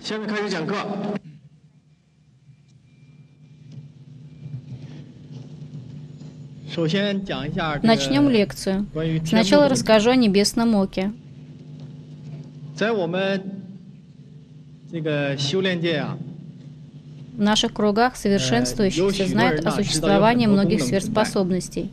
下面开始讲课。 Начнем лекцию. Сначала расскажу о небесном оке. В наших кругах совершенствующихся знают о существовании многих сверхспособностей.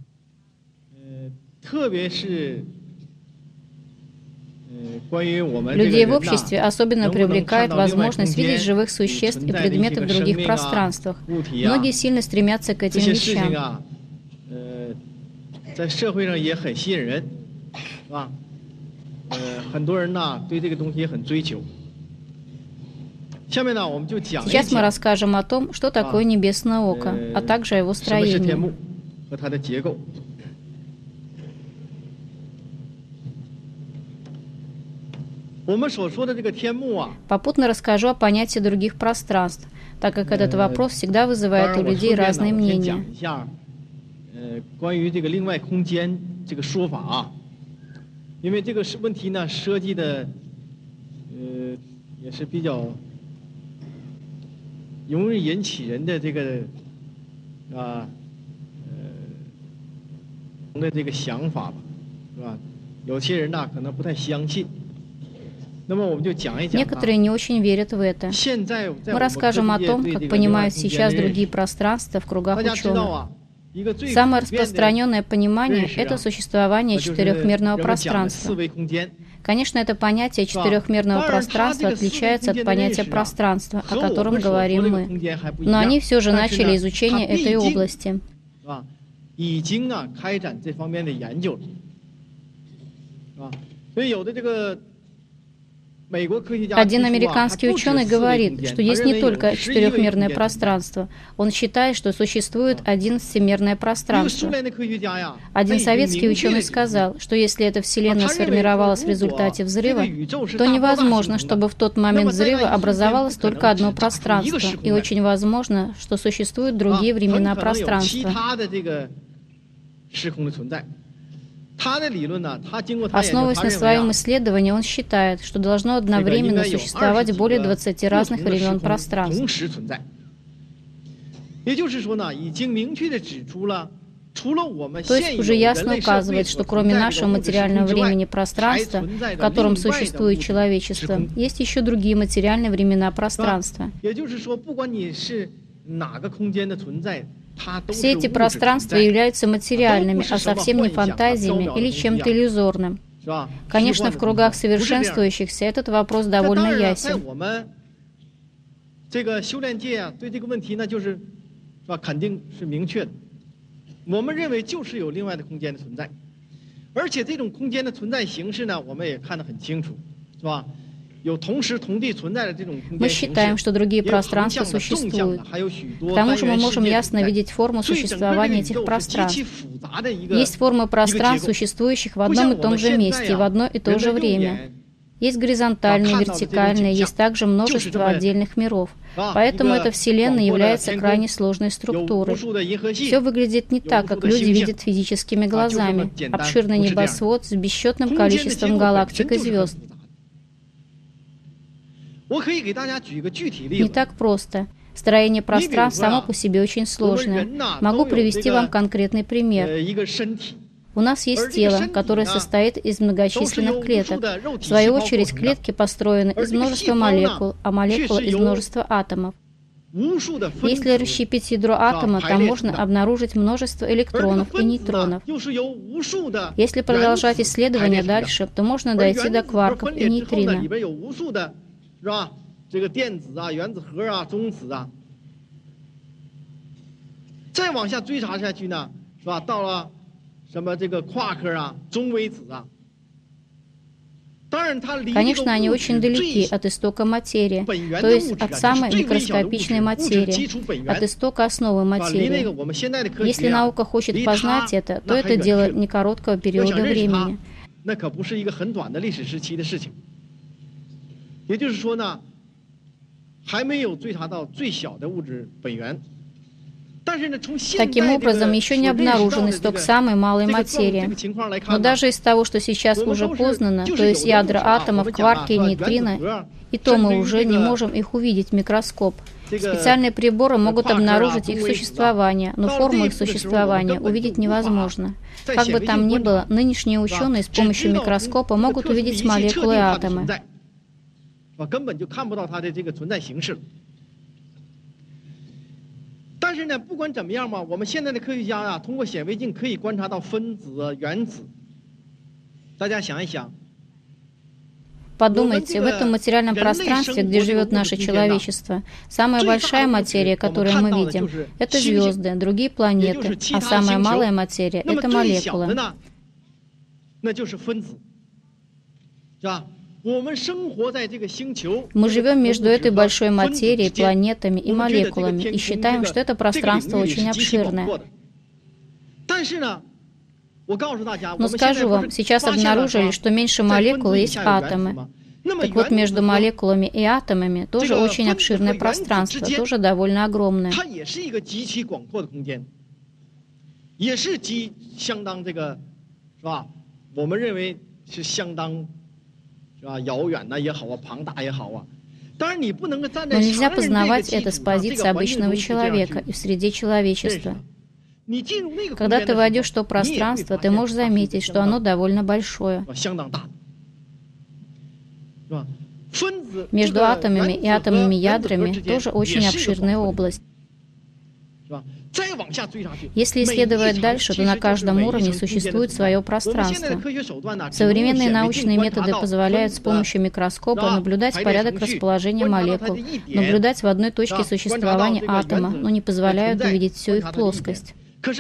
Людей в обществе особенно привлекает возможность видеть живых существ и предметы в других пространствах. Многие сильно стремятся к этим вещам. Сейчас мы расскажем о том, что такое небесное око, а также о его строении. Попутно расскажу о понятии других пространств, так как этот вопрос всегда вызывает у людей разные мнения. Некоторые не очень верят в это. Мы расскажем о том, как понимают сейчас другие пространства в кругах ученых. Самое распространенное понимание – это существование четырехмерного пространства. Конечно, это понятие четырехмерного пространства отличается от понятия пространства, о котором говорим мы. Но они все же начали изучение этой области. Один американский ученый говорит, что есть не только четырехмерное пространство. Он считает, что существует 11-мерное пространство. Один советский ученый сказал, что если эта Вселенная сформировалась в результате взрыва, то невозможно, чтобы в тот момент взрыва образовалось только одно пространство. И очень возможно, что существуют другие времена пространства. Основываясь на своем исследовании, он считает, что должно одновременно существовать более 20 разных времен пространств. То есть уже ясно указывает, что кроме нашего материального времени пространства, в котором существует человечество, есть еще другие материальные времена пространства. Все эти пространства являются материальными, а совсем не фантазиями или чем-то иллюзорным. Конечно, в кругах совершенствующихся этот вопрос довольно ясен. Мы считаем, что другие пространства существуют. К тому же мы можем ясно видеть форму существования этих пространств. Есть формы пространств, существующих в одном и том же месте, в одно и то же время. Есть горизонтальные, вертикальные, есть также множество отдельных миров. Поэтому эта Вселенная является крайне сложной структурой. Все выглядит не так, как люди видят физическими глазами. Обширный небосвод с бесчетным количеством галактик и звезд. Не так просто. Строение пространств само по себе очень сложное. Могу привести вам конкретный пример. У нас есть тело, которое состоит из многочисленных клеток. В свою очередь, клетки построены из множества молекул, а молекулы из множества атомов. Если расщепить ядро атома, там можно обнаружить множество электронов и нейтронов. Если продолжать исследования дальше, то можно дойти до кварков и нейтрино. Конечно, они очень далеки от истока материи, то есть от самой микроскопичной материи, от истока основы материи. Если наука хочет познать это, то это дело не короткого периода времени. Таким образом, еще не обнаружен исток самой малой материи. Но даже из того, что сейчас уже познано, то есть ядра атомов, кварки и нейтрино, и то мы уже не можем их увидеть в микроскоп. Специальные приборы могут обнаружить их существование, но форму их существования увидеть невозможно. Как бы там ни было, нынешние ученые с помощью микроскопа могут увидеть молекулы и атомы. Подумайте, в этом материальном пространстве, где живет наше человечество, самая большая материя, которую мы видим, это звезды, другие планеты, а самая малая материя — это молекулы. Мы живем между этой большой материей, планетами и молекулами и считаем, что это пространство очень обширное. Но скажу вам, сейчас обнаружили, что меньше молекул есть атомы. Так вот, между молекулами и атомами тоже очень обширное пространство, тоже довольно огромное. Но нельзя познавать это с позиции обычного человека и в среде человечества. Когда ты войдешь в то пространство, ты можешь заметить, что оно довольно большое. Между атомами и атомными ядрами тоже очень обширная область. Если исследовать дальше, то на каждом уровне существует свое пространство. Современные научные методы позволяют с помощью микроскопа наблюдать порядок расположения молекул, наблюдать в одной точке существования атома, но не позволяют увидеть всю их плоскость.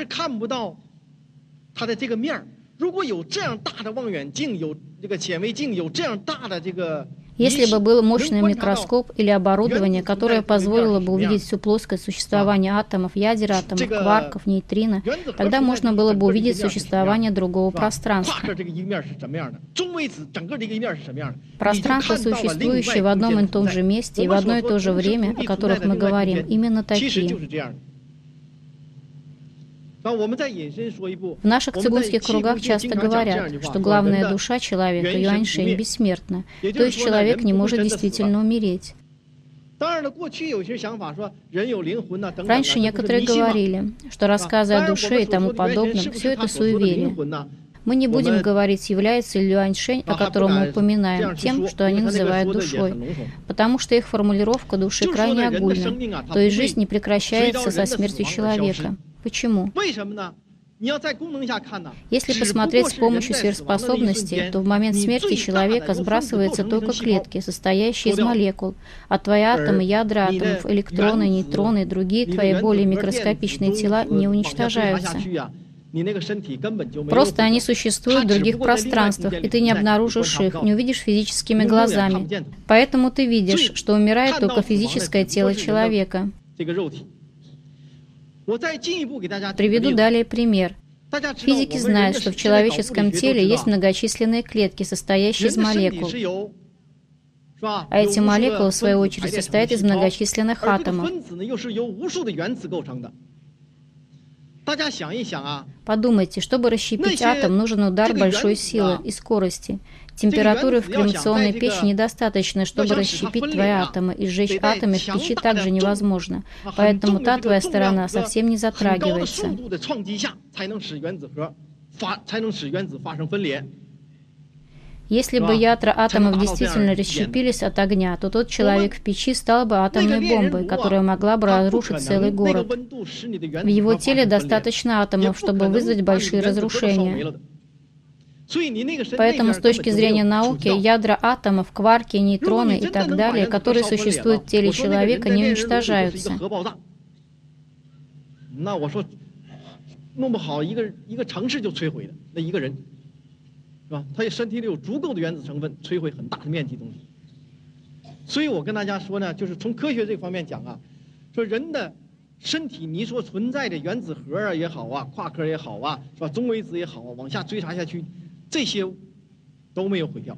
Если бы был мощный микроскоп или оборудование, которое позволило бы увидеть всю плоскость существования атомов, ядер атомов, кварков, нейтрино, тогда можно было бы увидеть существование другого пространства. Пространство, существующее в одном и том же месте и в одно и то же время, о которых мы говорим, именно такие. В наших цигунских кругах часто говорят, что главная душа человека, Юаньшэнь, бессмертна, то есть человек не может действительно умереть. Раньше некоторые говорили, что рассказы о душе и тому подобном — все это суеверие. Мы не будем говорить, является ли Юаньшэнь, о котором мы упоминаем, тем, что они называют душой, потому что их формулировка души крайне огульна, то есть жизнь не прекращается со смертью человека. Почему? Если посмотреть с помощью сверхспособностей, то в момент смерти человека сбрасываются только клетки, состоящие из молекул, а твои атомы, ядра атомов, электроны, нейтроны и другие твои более микроскопичные тела не уничтожаются. Просто они существуют в других пространствах, и ты не обнаружишь их, не увидишь физическими глазами. Поэтому ты видишь, что умирает только физическое тело человека. Приведу далее пример. Физики знают, что в человеческом теле есть многочисленные клетки, состоящие из молекул. А эти молекулы, в свою очередь, состоят из многочисленных атомов. Подумайте, чтобы расщепить атом, нужен удар большой силы и скорости. Температуры в кремационной печи недостаточно, чтобы расщепить твои атомы, и сжечь атомы в печи также невозможно. Поэтому та твоя сторона совсем не затрагивается. Если бы ядра атомов действительно расщепились от огня, то тот человек в печи стал бы атомной бомбой, которая могла бы разрушить целый город. В его теле достаточно атомов, чтобы вызвать большие разрушения. Поэтому с точки зрения науки, ядра атомов, кварки, нейтроны и так далее, которые существуют в теле человека, не уничтожаются.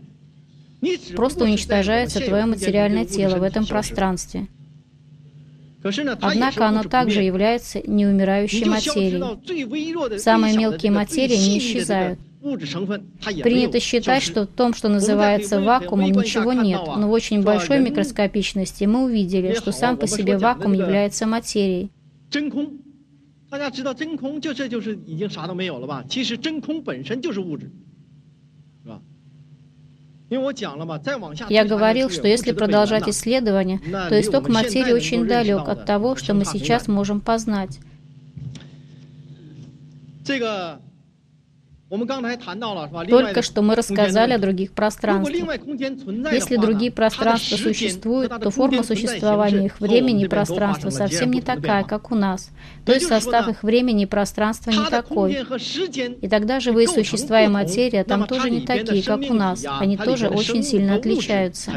Просто уничтожается твое материальное тело в этом пространстве. Однако оно также является неумирающей материей. Самые мелкие материи не исчезают. Принято считать, что в том, что называется вакуумом, ничего нет, но в очень большой микроскопичности мы увидели, что сам по себе вакуум является материей. Я говорил, что если продолжать исследование, то исток материи очень далек от того, что мы сейчас можем познать. Только что мы рассказали о других пространствах. Если другие пространства существуют, то форма существования их времени и пространства совсем не такая, как у нас. То есть состав их времени и пространства не такой. И тогда живые существа и материя там тоже не такие, как у нас. Они тоже очень сильно отличаются.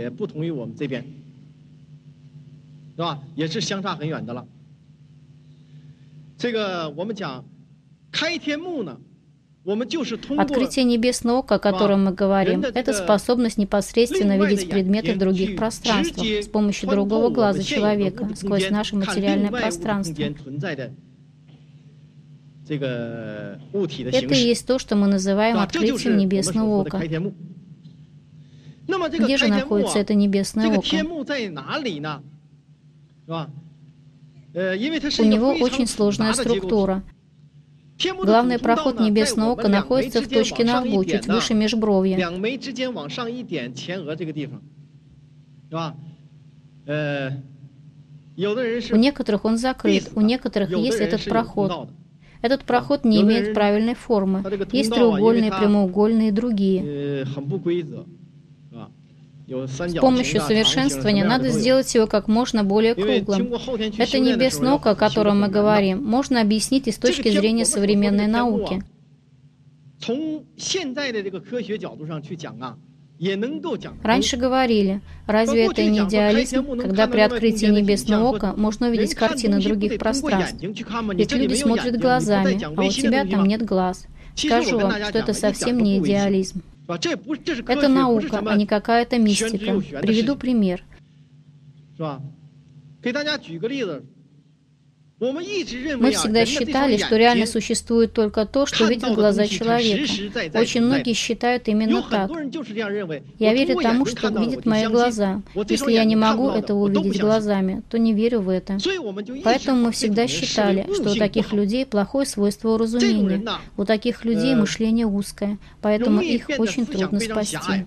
Открытие небесного ока, о котором мы говорим, это способность непосредственно видеть предметы в других пространствах с помощью другого глаза человека сквозь наше материальное пространство. Это и есть то, что мы называем открытием небесного ока. Где же находится это небесное око? У него очень сложная структура. Главный проход небесного ока находится в точке на лбу, чуть выше межбровья. У некоторых он закрыт, у некоторых есть этот проход. Этот проход не имеет правильной формы. Есть треугольные, прямоугольные и другие. С помощью совершенствования надо сделать его как можно более круглым. Это небесное око, о котором мы говорим, можно объяснить и с точки зрения современной науки. Раньше говорили, разве это не идеализм, когда при открытии небесного ока можно увидеть картины других пространств? Ведь люди смотрят глазами, а у тебя там нет глаз. Скажу вам, что это совсем не идеализм. Это наука, а не какая-то мистика. Приведу пример. Мы всегда считали, что реально существует только то, что видят глаза человека. Очень многие считают именно так. Я верю тому, что видят мои глаза. Если я не могу этого увидеть глазами, то не верю в это. Поэтому мы всегда считали, что у таких людей плохое свойство уразумения. У таких людей мышление узкое, поэтому их очень трудно спасти.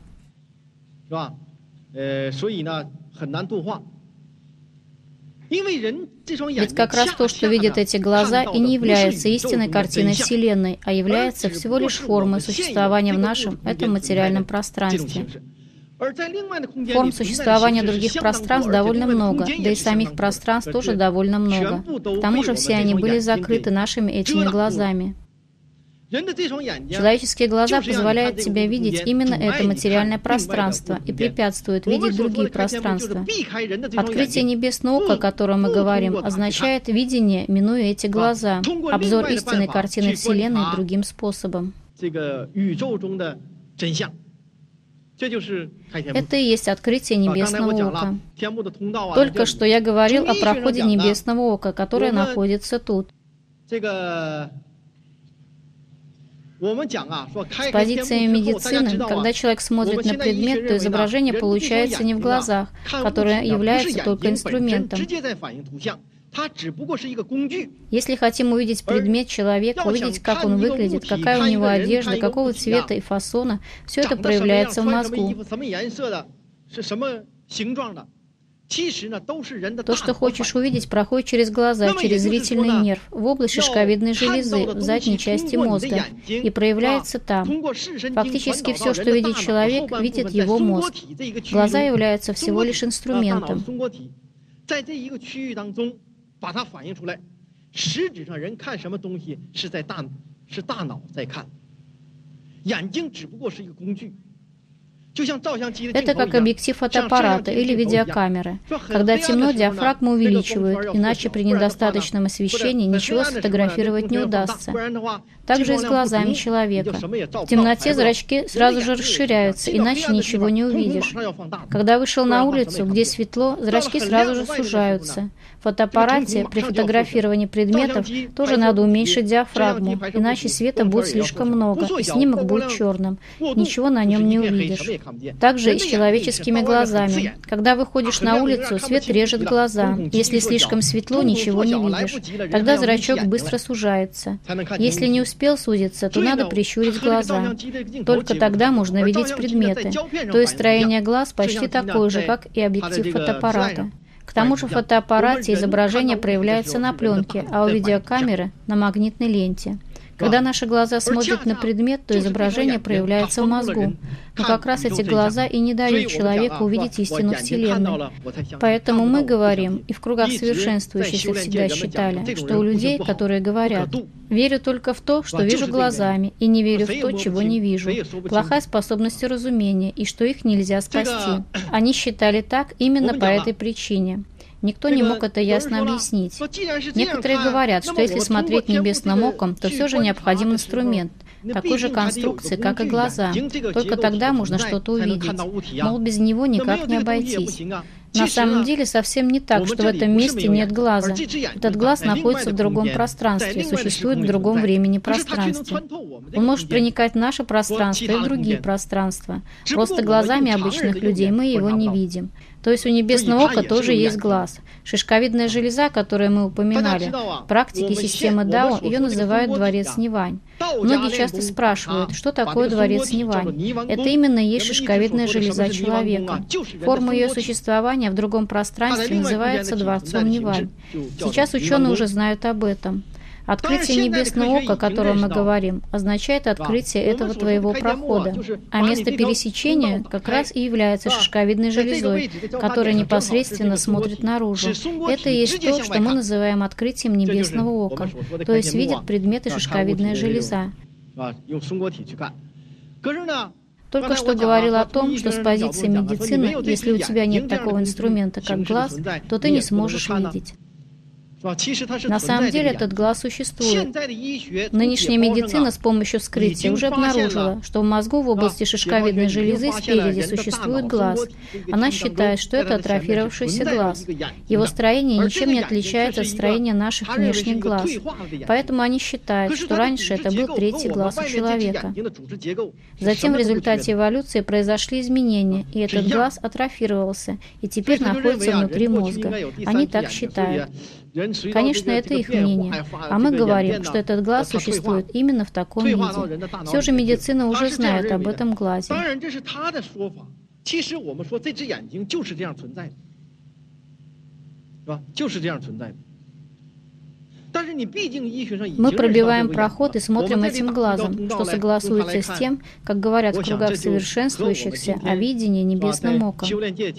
Ведь как раз то, что видят эти глаза, и не является истинной картиной Вселенной, а является всего лишь формой существования в нашем, этом материальном пространстве. Форм существования других пространств довольно много, да и самих пространств тоже довольно много. К тому же все они были закрыты нашими этими глазами. Человеческие глаза позволяют тебе видеть именно это материальное пространство и препятствуют видеть другие пространства. Открытие небесного ока, о котором мы говорим, означает видение, минуя эти глаза, обзор истинной картины Вселенной другим способом. Это и есть открытие небесного ока. Только что я говорил о проходе небесного ока, которое находится тут. С позиции медицины, когда человек смотрит на предмет, то изображение получается не в глазах, которые являются только инструментом. Если хотим увидеть предмет человека, увидеть, как он выглядит, какая у него одежда, какого цвета и фасона, все это проявляется в мозгу. То, что хочешь увидеть, проходит через глаза, через зрительный нерв, в область шишковидной железы, в задней части мозга, и проявляется там. Фактически все, что видит человек, видит его мозг. Глаза являются всего лишь инструментом. Это как объектив фотоаппарата или видеокамеры. Когда темно, диафрагму увеличивают, иначе при недостаточном освещении ничего сфотографировать не удастся. Также и с глазами человека. В темноте зрачки сразу же расширяются, иначе ничего не увидишь. Когда вышел на улицу, где светло, зрачки сразу же сужаются. В фотоаппарате при фотографировании предметов тоже надо уменьшить диафрагму, иначе света будет слишком много, и снимок будет черным. Ничего на нем не увидишь. Также и с человеческими глазами. Когда выходишь на улицу, свет режет глаза. Если слишком светло, ничего не видишь. Тогда зрачок быстро сужается. Если не успел сузиться, то надо прищурить глаза. Только тогда можно видеть предметы. То есть строение глаз почти такое же, как и объектив фотоаппарата. К тому же в фотоаппарате изображение проявляется на пленке, а у видеокамеры – на магнитной ленте. Когда наши глаза смотрят на предмет, то изображение проявляется в мозгу. Но как раз эти глаза и не дают человеку увидеть истину Вселенной. Поэтому мы говорим, и в кругах совершенствующихся всегда считали, что у людей, которые говорят: «Верю только в то, что вижу глазами, и не верю в то, чего не вижу», плохая способность разумения, и что их нельзя спасти. Они считали так именно по этой причине. Никто не мог это ясно объяснить. Некоторые говорят, что если смотреть небесным оком, то все же необходим инструмент, такой же конструкции, как и глаза. Только тогда можно что-то увидеть. Мол, без него никак не обойтись. На самом деле совсем не так, что в этом месте нет глаза. Этот глаз находится в другом пространстве, существует в другом времени-пространстве. Он может проникать в наше пространство и в другие пространства. Просто глазами обычных людей мы его не видим. То есть у небесного ока тоже есть глаз. Шишковидная железа, которую мы упоминали, в практике системы Дао ее называют дворец Нивань. Многие часто спрашивают, что такое дворец Нивань. Это именно и есть шишковидная железа человека. Форма ее существования в другом пространстве называется дворцом Нивань. Сейчас ученые уже знают об этом. Открытие небесного ока, о котором мы говорим, означает открытие этого твоего прохода. А место пересечения как раз и является шишковидной железой, которая непосредственно смотрит наружу. Это и есть то, что мы называем открытием небесного ока, то есть видит предметы шишковидная железа. Только что говорил о том, что с позиции медицины, если у тебя нет такого инструмента, как глаз, то ты не сможешь видеть. На самом деле этот глаз существует. Нынешняя медицина с помощью вскрытия уже обнаружила, что в мозгу в области шишковидной железы спереди существует глаз. Она считает, что это атрофировавшийся глаз. Его строение ничем не отличается от строения наших внешних глаз. Поэтому они считают, что раньше это был третий глаз у человека. Затем в результате эволюции произошли изменения, и этот глаз атрофировался, и теперь находится внутри мозга. Они так считают. Конечно, это их мнение. А мы говорим, что этот глаз существует именно в таком виде. Все же медицина уже знает об этом глазе. Мы пробиваем проход и смотрим этим глазом, что согласуется с тем, как говорят в кругах совершенствующихся о видении небесным оком.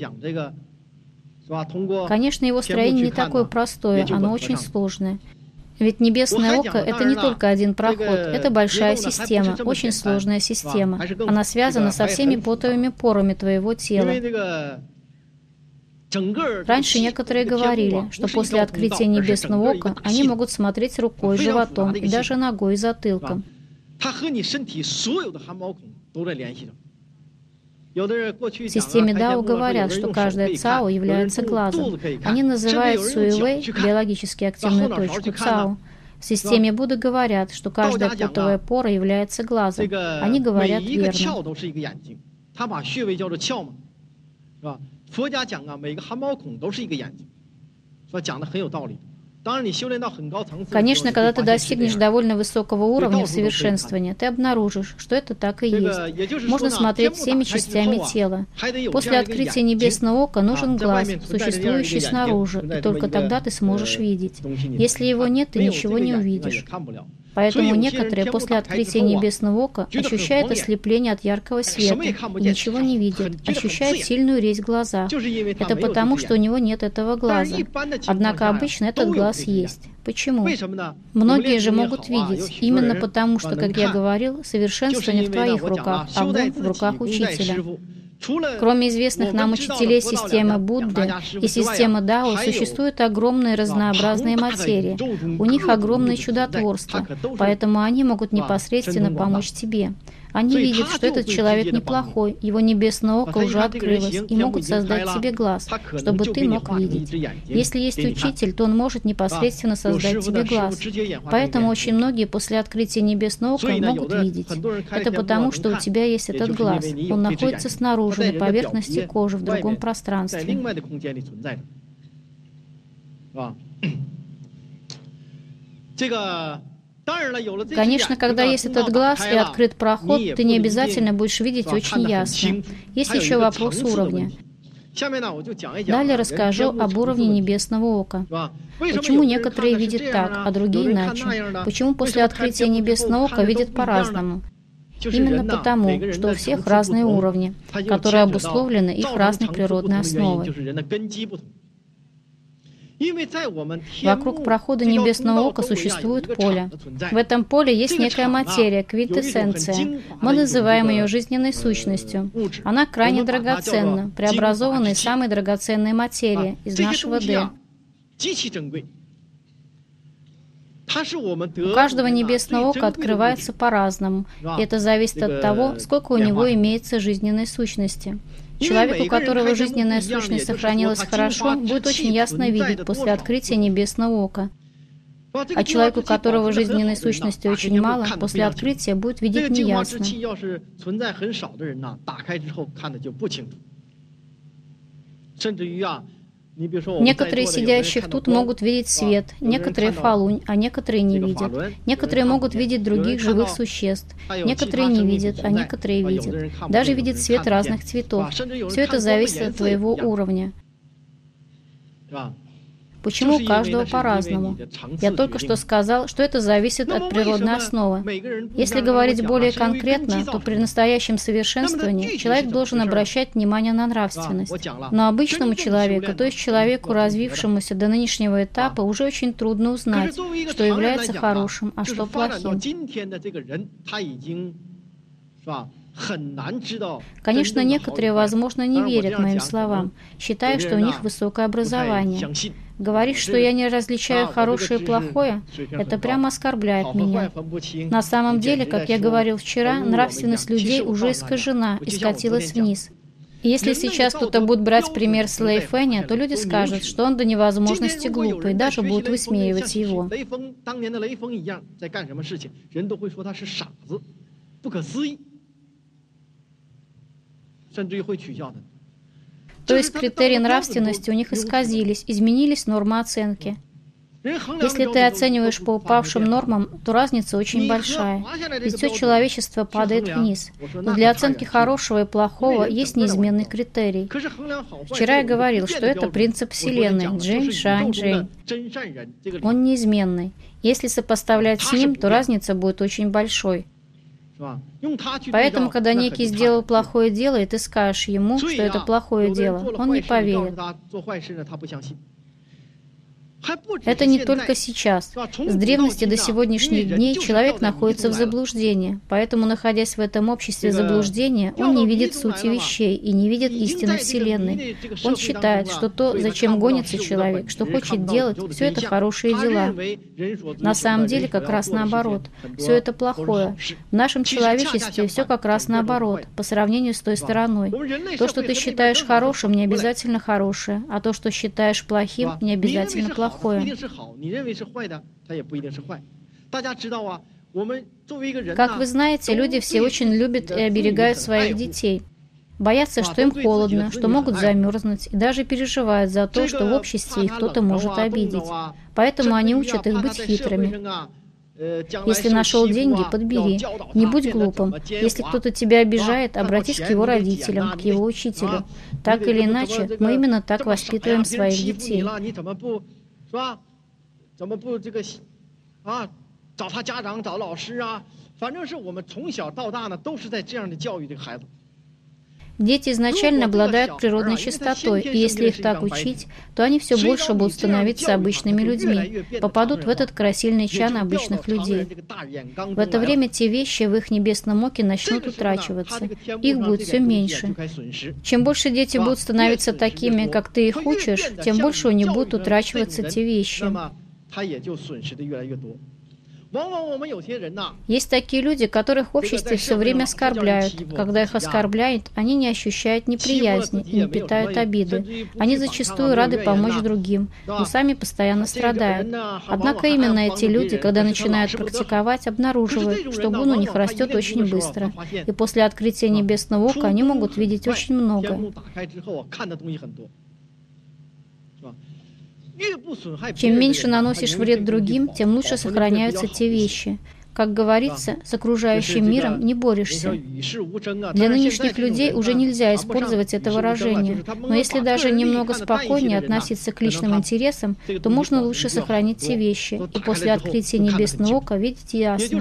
Конечно, его строение не такое простое, оно очень сложное. Ведь небесное око — это не только один проход, это большая система, очень сложная система. Она связана со всеми потовыми порами твоего тела. Раньше некоторые говорили, что после открытия небесного ока они могут смотреть рукой, животом и даже ногой и затылком. В системе Дао говорят, что каждая цао является глазом. Они называют суэвэй, биологически активную точку, цао. В системе Будды говорят, что каждая потовая пора является глазом. Они говорят верно. Конечно, когда ты достигнешь довольно высокого уровня совершенствования, ты обнаружишь, что это так и есть. Можно смотреть всеми частями тела. После открытия небесного ока нужен глаз, существующий снаружи, и только тогда ты сможешь видеть. Если его нет, ты ничего не увидишь. Поэтому некоторые после открытия небесного ока ощущают ослепление от яркого света и ничего не видят, ощущают сильную резь в глазах. Это потому, что у него нет этого глаза. Однако обычно этот глаз есть. Почему? Многие же могут видеть, именно потому, что, как я говорил, совершенствование в твоих руках, а гун в руках учителя. Кроме известных нам учителей системы Будды и системы Дао, существуют огромные разнообразные материи. У них огромное чудотворство, поэтому они могут непосредственно помочь тебе. Они видят, что этот человек неплохой, его небесное око уже открылось, и могут создать тебе глаз, чтобы ты мог видеть. Если есть учитель, то он может непосредственно создать тебе глаз. Поэтому очень многие после открытия небесного ока могут видеть. Это потому, что у тебя есть этот глаз. Он находится снаружи, на поверхности кожи, в другом пространстве. Конечно, когда есть этот глаз и открыт проход, ты не обязательно будешь видеть очень ясно. Есть еще вопрос уровня. Далее расскажу об уровне небесного ока. Почему некоторые видят так, а другие иначе? Почему после открытия небесного ока видят по-разному? Именно потому, что у всех разные уровни, которые обусловлены их разной природной основой. Вокруг прохода небесного ока существует поле. В этом поле есть некая материя, квинтэссенция. Мы называем ее жизненной сущностью. Она крайне драгоценна, преобразована из самой драгоценной материи, из нашего «Д». У каждого небесного ока открывается по-разному, и это зависит от того, сколько у него имеется жизненной сущности. Человек, у которого жизненная сущность сохранилась хорошо, будет очень ясно видеть после открытия небесного ока. А человек, у которого жизненной сущности очень мало, после открытия будет видеть неясно. Некоторые сидящих тут могут видеть свет, некоторые фалунь, а некоторые не видят. Некоторые могут видеть других живых существ, некоторые не видят, а некоторые видят. Даже видят свет разных цветов. Все это зависит от твоего уровня. Почему у каждого по-разному? Я только что сказал, что это зависит от природной основы. Если говорить более конкретно, то при настоящем совершенствовании человек должен обращать внимание на нравственность. Но обычному человеку, то есть человеку, развившемуся до нынешнего этапа, уже очень трудно узнать, что является хорошим, а что плохим. Конечно, некоторые, возможно, не верят моим словам, считая, что у них высокое образование. Говорить, что я не различаю хорошее и плохое, это прямо оскорбляет меня. На самом деле, как я говорил вчера, нравственность людей уже искажена и скатилась вниз. И если сейчас кто-то будет брать пример с Лэй Фэня, то люди скажут, что он до невозможности глупый, и даже будут высмеивать его. То есть критерии нравственности у них исказились, изменились нормы оценки. Если ты оцениваешь по упавшим нормам, то разница очень большая, ведь все человечество падает вниз. Но для оценки хорошего и плохого есть неизменный критерий. Вчера я говорил, что это принцип Вселенной, Джень, Шань, Джень. Он неизменный. Если сопоставлять с ним, то разница будет очень большой. Поэтому, когда некий сделал плохое дело, и ты скажешь ему, что это плохое дело, он не поверит. Это не только сейчас. С древности до сегодняшних дней человек находится в заблуждении, поэтому, находясь в этом обществе заблуждения, он не видит сути вещей и не видит истины Вселенной. Он считает, что то, зачем гонится человек, что хочет делать, все это хорошие дела. На самом деле, как раз наоборот. Все это плохое. В нашем человечестве все как раз наоборот, по сравнению с той стороной. То, что ты считаешь хорошим, не обязательно хорошее, а то, что считаешь плохим, не обязательно плохое. Как вы знаете, люди все очень любят и оберегают своих детей. Боятся, что им холодно, что могут замерзнуть, и даже переживают за то, что в обществе их кто-то может обидеть. Поэтому они учат их быть хитрыми. Если нашел деньги, подбери. Не будь глупым. Если кто-то тебя обижает, обратись к его родителям, к его учителю. Так или иначе, мы именно так воспитываем своих детей. Дети изначально обладают природной чистотой, и если их так учить, то они все больше будут становиться обычными людьми, попадут в этот красильный чан обычных людей. В это время те вещи в их небесном оке начнут утрачиваться, их будет все меньше. Чем больше дети будут становиться такими, как ты их учишь, тем больше у них будут утрачиваться те вещи. Есть такие люди, которых в обществе все время оскорбляют. Когда их оскорбляют, они не ощущают неприязни и не питают обиды. Они зачастую рады помочь другим, но сами постоянно страдают. Однако именно эти люди, когда начинают практиковать, обнаруживают, что гун у них растет очень быстро. И после открытия небесного ока они могут видеть очень много. Чем меньше наносишь вред другим, тем лучше сохраняются те вещи. Как говорится, с окружающим миром не борешься. Для нынешних людей уже нельзя использовать это выражение, но если даже немного спокойнее относиться к личным интересам, то можно лучше сохранить те вещи, и после открытия небесного ока видеть ясно.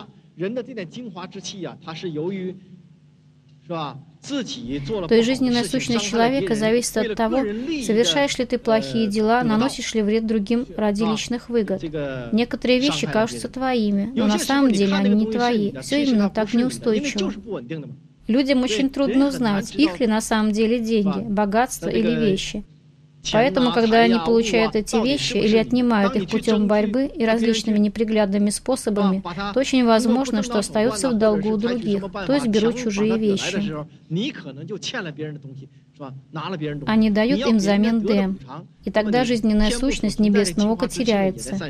То есть жизненная сущность человека зависит от того, совершаешь ли ты плохие дела, наносишь ли вред другим ради личных выгод. Некоторые вещи кажутся твоими, но на самом деле они не твои. Все именно так неустойчиво. Людям очень трудно узнать, их ли на самом деле деньги, богатство или вещи. Поэтому, когда они получают эти вещи или отнимают их путем борьбы и различными неприглядными способами, то очень возможно, что остаются в долгу у других, то есть берут чужие вещи. Они дают им взамен ДМ, и тогда жизненная сущность небесного ока теряется.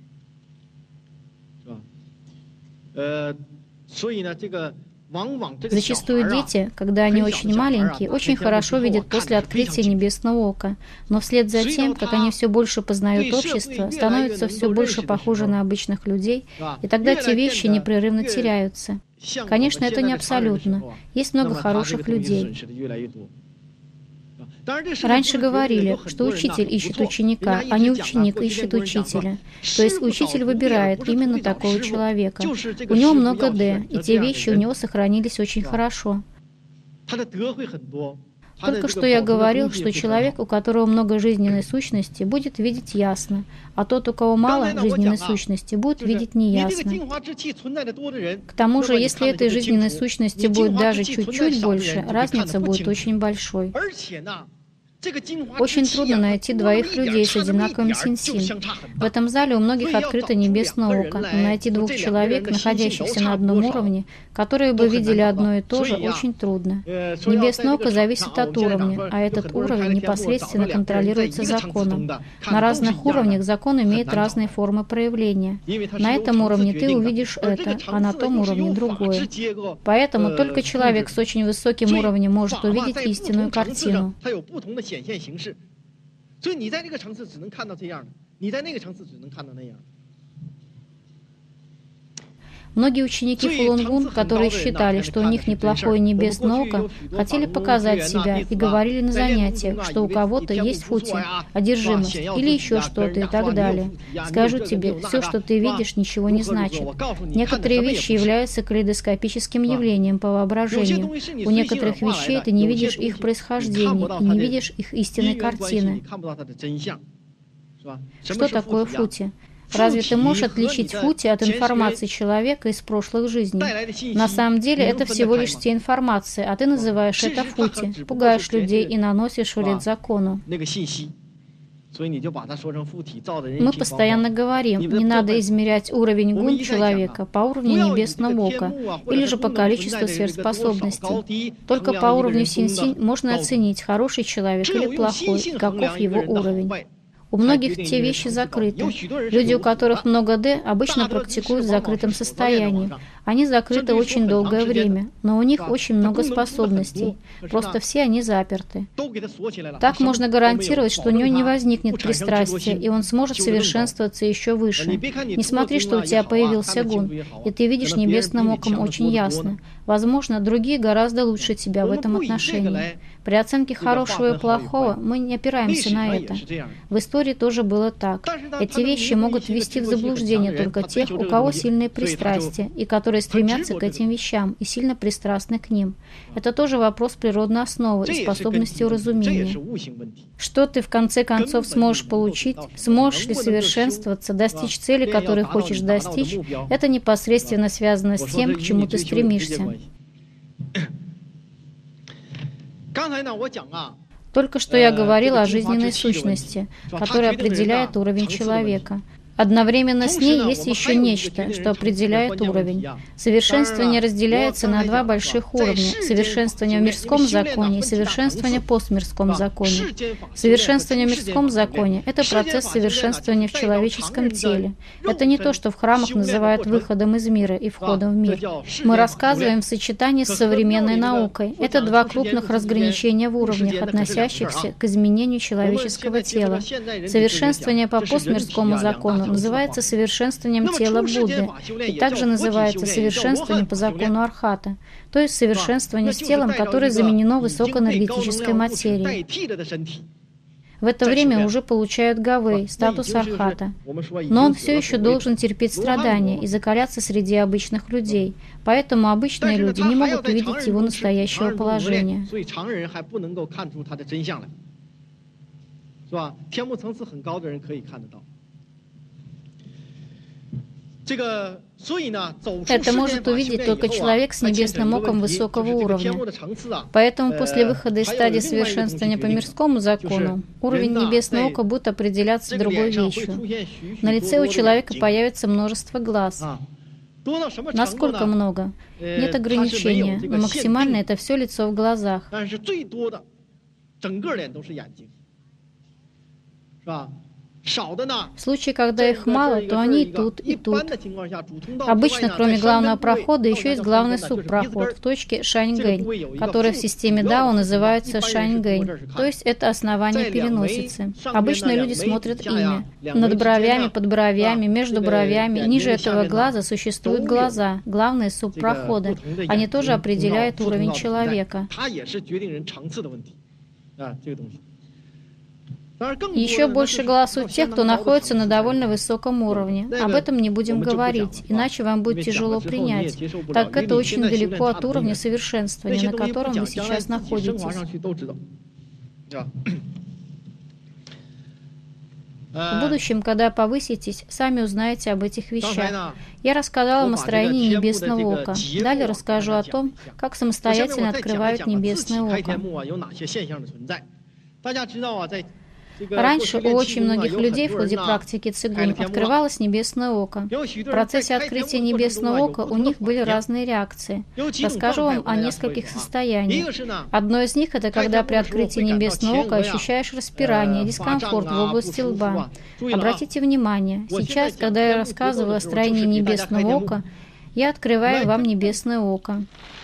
Зачастую дети, когда они очень маленькие, очень хорошо видят после открытия небесного ока, но вслед за тем, как они все больше познают общество, становятся все больше похожи на обычных людей, и тогда те вещи непрерывно теряются. Конечно, это не абсолютно. Есть много хороших людей. Раньше говорили, что учитель ищет ученика, а не ученик ищет учителя. То есть учитель выбирает именно такого человека. У него много «Д», и те вещи у него сохранились очень хорошо. Только что я говорил, что человек, у которого много жизненной сущности, будет видеть ясно, а тот, у кого мало жизненной сущности, будет видеть неясно. К тому же, если этой жизненной сущности будет даже чуть-чуть больше, разница будет очень большой. Очень трудно найти двоих людей с одинаковым синь-синь. В этом зале у многих открыто небесное око, но найти двух человек, находящихся на одном уровне, которые бы видели одно и то же, очень трудно. Небесное око зависит от уровня, а этот уровень непосредственно контролируется законом. На разных уровнях закон имеет разные формы проявления. На этом уровне ты увидишь это, а на том уровне другое. Поэтому только человек с очень высоким уровнем может увидеть истинную картину. 显现形式，所以你在这个层次只能看到这样的，你在那个层次只能看到那样。 Многие ученики Фулунгун, которые считали, что у них неплохое небесное око, хотели показать себя и говорили на занятиях, что у кого-то есть фути, одержимость или еще что-то и так далее. Скажу тебе, все, что ты видишь, ничего не значит. Некоторые вещи являются калейдоскопическим явлением по воображению. У некоторых вещей ты не видишь их происхождения и не видишь их истинной картины. Что такое фути? Разве ты можешь отличить фути от информации человека из прошлых жизней? На самом деле это всего лишь те информации, а ты называешь это фути, пугаешь людей и наносишь вред закону. Мы постоянно говорим, не надо измерять уровень гун человека по уровню небесного ока или же по количеству сверхспособностей. Только по уровню синь-синь можно оценить, хороший человек или плохой, каков его уровень. У многих те вещи закрыты. Люди, у которых много «Д», обычно практикуют в закрытом состоянии. Они закрыты очень долгое время, но у них очень много способностей. Просто все они заперты. Так можно гарантировать, что у него не возникнет пристрастия, и он сможет совершенствоваться еще выше. Не смотри, что у тебя появился гун, и ты видишь небесным оком очень ясно. Возможно, другие гораздо лучше тебя в этом отношении. При оценке хорошего и плохого мы не опираемся на это. В истории тоже было так. Эти вещи могут ввести в заблуждение только тех, у кого сильные пристрастия, и которые стремятся к этим вещам и сильно пристрастны к ним. Это тоже вопрос природной основы и способности уразумения. Что ты в конце концов сможешь получить, сможешь ли совершенствоваться, достичь цели, которую хочешь достичь, это непосредственно связано с тем, к чему ты стремишься. Только что я говорил о жизненной сущности, которая определяет уровень человека. Одновременно с ней есть еще нечто, что определяет уровень. Совершенствование разделяется на два больших уровня. Совершенствование в мирском законе и совершенствование в постмирском законе. Совершенствование в мирском законе – это процесс совершенствования в человеческом теле. Это не то, что в храмах называют выходом из мира и входом в мир. Мы рассказываем в сочетании с современной наукой. Это два крупных разграничения в уровнях, относящихся к изменению человеческого тела. Совершенствование по постмирскому закону называется совершенствованием тела Будды и также называется совершенствование по закону Архата, то есть совершенствование с телом, которое заменено высокоэнергетической материей. В это время уже получают Гавей, статус Архата. Но он все еще должен терпеть страдания и закаляться среди обычных людей, поэтому обычные люди не могут увидеть его настоящего положения. Это может увидеть только человек с небесным оком высокого уровня. Поэтому после выхода из стадии совершенствования по мирскому закону, уровень небесного ока будет определяться другой вещью. На лице у человека появится множество глаз. Насколько много? Нет ограничения, но максимально это все лицо в глазах. В случае, когда их мало, то они и тут, и тут. Обычно, кроме главного прохода, еще есть главный субпроход в точке Шаньгэнь, который в системе Дао называется Шаньгэнь, то есть это основание переносицы. Обычно люди смотрят имя. Над бровями, под бровями, между бровями, ниже этого глаза существуют глаза, главные субпроходы. Они тоже определяют уровень человека. Еще больше глаз у тех, кто находится на довольно высоком уровне. Об этом не будем говорить, иначе вам будет тяжело принять, так как это очень далеко от уровня совершенствования, на котором вы сейчас находитесь. В будущем, когда повыситесь, сами узнаете об этих вещах. Я рассказала вам о строении небесного ока. Далее расскажу о том, как самостоятельно открывают небесное око. Раньше у очень многих людей в ходе практики цигун открывалось небесное око. В процессе открытия небесного ока у них были разные реакции. Расскажу вам о нескольких состояниях. Одно из них – это когда при открытии небесного ока ощущаешь распирание, дискомфорт в области лба. Обратите внимание, сейчас, когда я рассказываю о строении небесного ока, я открываю вам небесное око.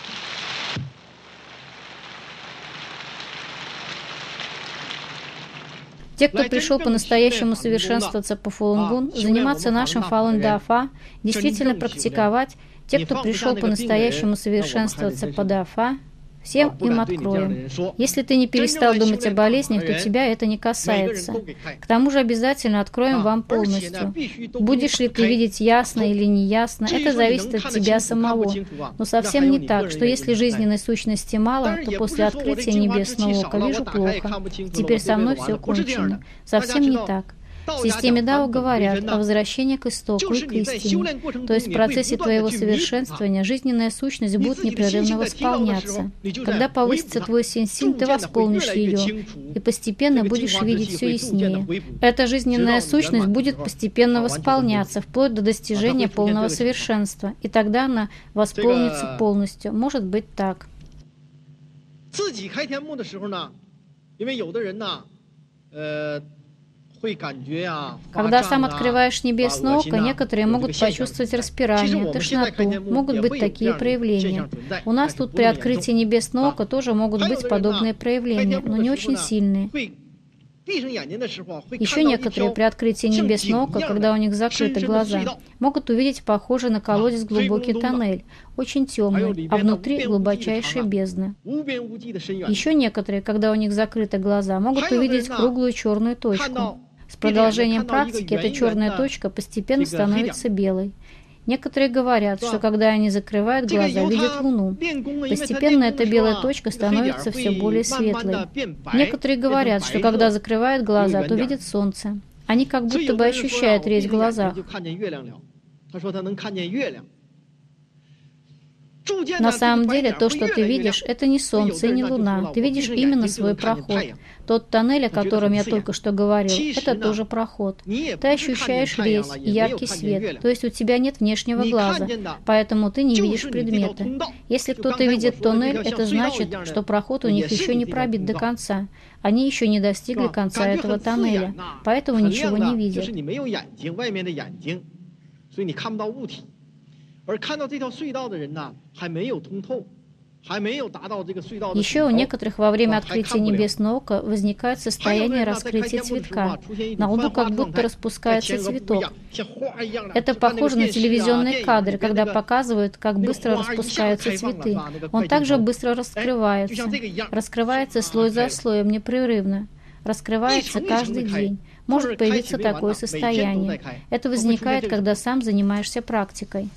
Те, кто пришел по-настоящему совершенствоваться по Фалунгун, заниматься нашим Фалун Даофа, действительно практиковать, те, кто пришел по-настоящему совершенствоваться по Даофа, всем им откроем. Если ты не перестал думать о болезнях, то тебя это не касается. К тому же обязательно откроем вам полностью. Будешь ли ты видеть ясно или неясно, это зависит от тебя самого. Но совсем не так, что если жизненной сущности мало, то после открытия небесного ока вижу плохо. Теперь со мной все кончено. Совсем не так. В системе Дао говорят о возвращении к истоку и к истине. То есть в процессе твоего совершенствования жизненная сущность будет непрерывно восполняться. Когда повысится твой синь-синь, ты восполнишь ее, и постепенно будешь видеть все яснее. Эта жизненная сущность будет постепенно восполняться, вплоть до достижения полного совершенства, и тогда она восполнится полностью. Может быть так. Когда сам открываешь небесное око, некоторые могут почувствовать распирание, тошноту, могут быть такие проявления. У нас тут при открытии небесного ока тоже могут быть подобные проявления, но не очень сильные. Еще некоторые при открытии небесного ока, когда у них закрыты глаза, могут увидеть похожий на колодец глубокий тоннель, очень темный, а внутри глубочайшая бездна. Еще некоторые, когда у них закрыты глаза, могут увидеть круглую черную точку. С продолжением практики эта черная точка постепенно становится белой. Некоторые говорят, что когда они закрывают глаза, видят Луну. Постепенно эта белая точка становится все более светлой. Некоторые говорят, что когда закрывают глаза, то видят Солнце. Они как будто бы ощущают резь в глазах. На самом деле, то, что ты видишь, это не Солнце и не Луна. Ты видишь именно свой проход. Тот тоннель, о котором я только что говорил, это тоже проход. Ты ощущаешь резь и яркий свет, то есть у тебя нет внешнего глаза, поэтому ты не видишь предметы. Если кто-то видит тоннель, это значит, что проход у них еще не пробит до конца. Они еще не достигли конца этого тоннеля, поэтому ничего не видят. Еще у некоторых во время открытия небесного ока возникает состояние раскрытия цветка. На лбу как будто распускается цветок. Это похоже на телевизионные кадры, когда показывают, как быстро распускаются цветы. Он также быстро раскрывается. Раскрывается слой за слоем непрерывно. Раскрывается каждый день. Может появиться такое состояние. Это возникает, когда сам занимаешься практикой.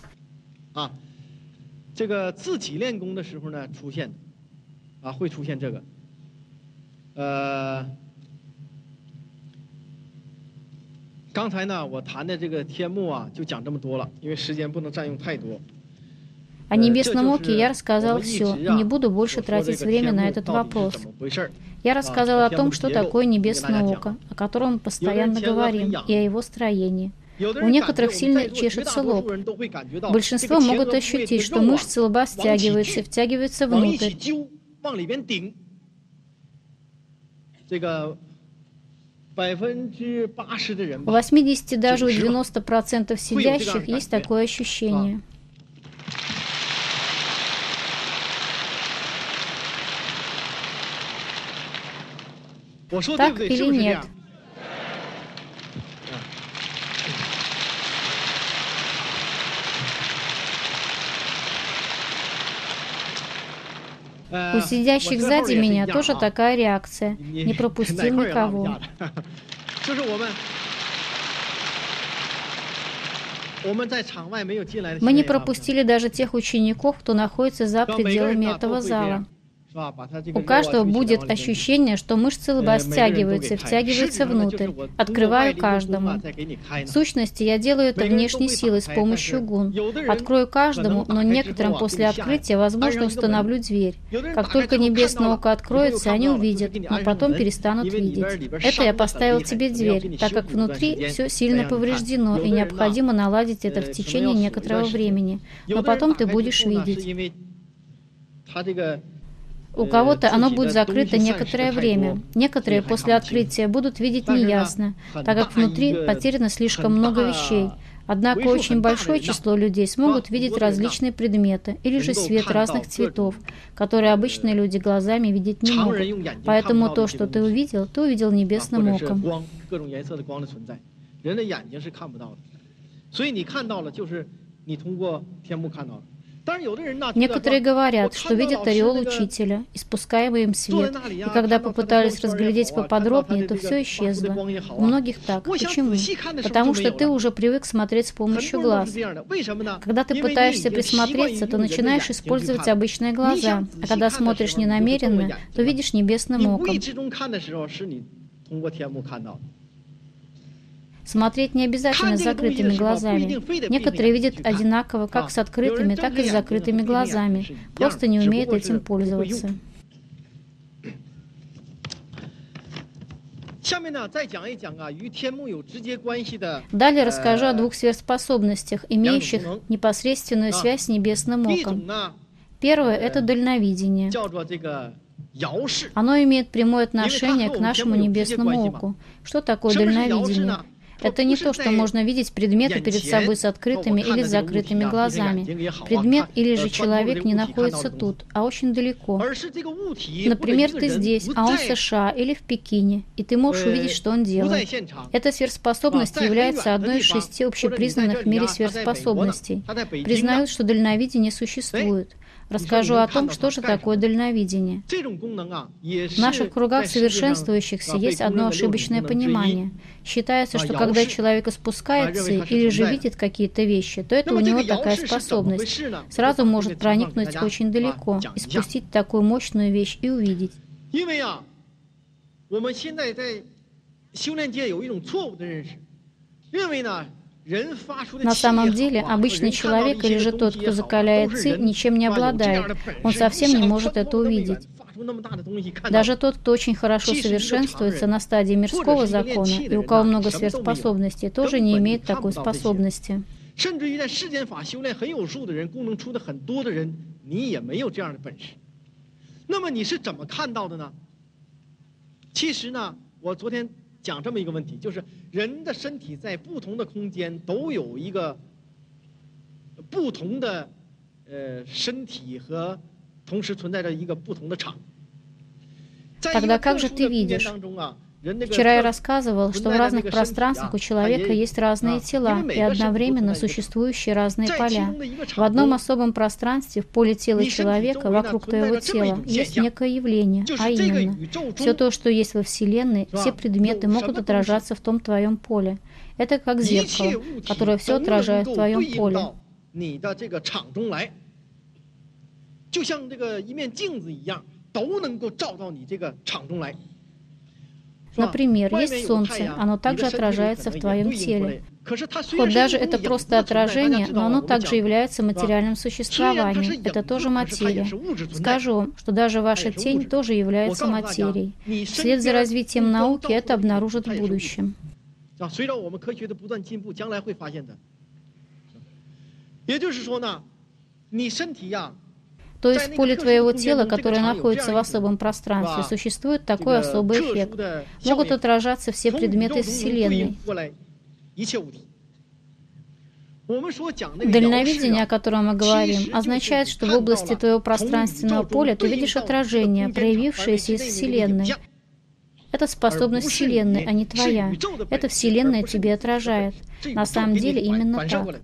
这个自己练功的时候呢，出现，会出现这个，刚才呢，我谈的这个天目啊，就讲这么多了，因为时间不能占用太多。 О небесном оке я рассказал все, и не буду больше тратить время на этот вопрос. Я рассказал о том, что такое небесное око, о котором мы постоянно говорим, и о его строении. У некоторых сильно чешется лоб. Большинство могут ощутить, что мышцы лба стягиваются, втягиваются внутрь. У 80, даже у 90% сидящих есть такое ощущение. Так или нет? У сидящих сзади меня тоже такая реакция. Не пропустил никого. Мы не пропустили даже тех учеников, кто находится за пределами этого зала. У каждого будет ощущение, что мышцы лба стягиваются и втягиваются внутрь. Открываю каждому. В сущности, я делаю это внешней силой с помощью гун. Открою каждому, но некоторым после открытия, возможно, установлю дверь. Как только небесное око откроется, они увидят, но потом перестанут видеть. Это я поставил тебе дверь, так как внутри все сильно повреждено, и необходимо наладить это в течение некоторого времени. Но потом ты будешь видеть. У кого-то оно будет закрыто некоторое время. Некоторые после открытия будут видеть неясно, так как внутри потеряно слишком много вещей. Однако очень большое число людей смогут видеть различные предметы или же свет разных цветов, которые обычные люди глазами видеть не могут. Поэтому то, что ты увидел небесным оком. Некоторые говорят, что видят ореол учителя, испускаемый им свет, и когда попытались разглядеть поподробнее, то все исчезло. У многих так. Почему? Потому что ты уже привык смотреть с помощью глаз. Когда ты пытаешься присмотреться, то начинаешь использовать обычные глаза, а когда смотришь ненамеренно, то видишь небесным оком. Смотреть не обязательно с закрытыми глазами. Некоторые видят одинаково как с открытыми, так и с закрытыми глазами. Просто не умеют этим пользоваться. Далее расскажу о двух сверхспособностях, имеющих непосредственную связь с небесным оком. Первое – это дальновидение. Оно имеет прямое отношение к нашему небесному оку. Что такое дальновидение? Это не то, что можно видеть предметы перед собой с открытыми или с закрытыми глазами. Предмет или же человек не находится тут, а очень далеко. Например, ты здесь, а он в США или в Пекине, и ты можешь увидеть, что он делает. Эта сверхспособность является одной из 6 общепризнанных в мире сверхспособностей. Признают, что дальновидение существует. Расскажу о том, что же такое дальновидение. В наших кругах совершенствующихся есть одно ошибочное понимание. Считается, что когда человек спускается или же видит какие-то вещи, то это у него такая способность. Сразу может проникнуть очень далеко и спустить такую мощную вещь и увидеть. На самом деле, обычный человек или же тот, кто закаляет ци, ничем не обладает. Он совсем не может это увидеть. Даже тот, кто очень хорошо совершенствуется на стадии мирского закона, и у кого много сверхспособностей, тоже не имеет такой способности. Тогда как же ты видишь? Вчера я рассказывал, что в разных пространствах у человека есть разные тела и одновременно существующие разные поля. В одном особом пространстве, в поле тела человека, вокруг твоего тела, есть некое явление, а именно, все то, что есть во Вселенной, все предметы могут отражаться в том твоем поле. Это как зеркало, которое все отражает в твоем поле. Например, есть Солнце, оно также отражается в твоем теле. Хоть даже это просто отражение, но оно также является материальным существованием. Это тоже материя. Скажу, что даже ваша тень тоже является материей. Вслед за развитием науки это обнаружат в будущем. То есть в поле твоего тела, которое находится в особом пространстве, существует такой особый эффект. Могут отражаться все предметы из Вселенной. Дальновидение, о котором мы говорим, означает, что в области твоего пространственного поля ты видишь отражение, проявившееся из Вселенной. Это способность Вселенной, а не твоя. Это Вселенная тебе отражает. На самом деле именно так.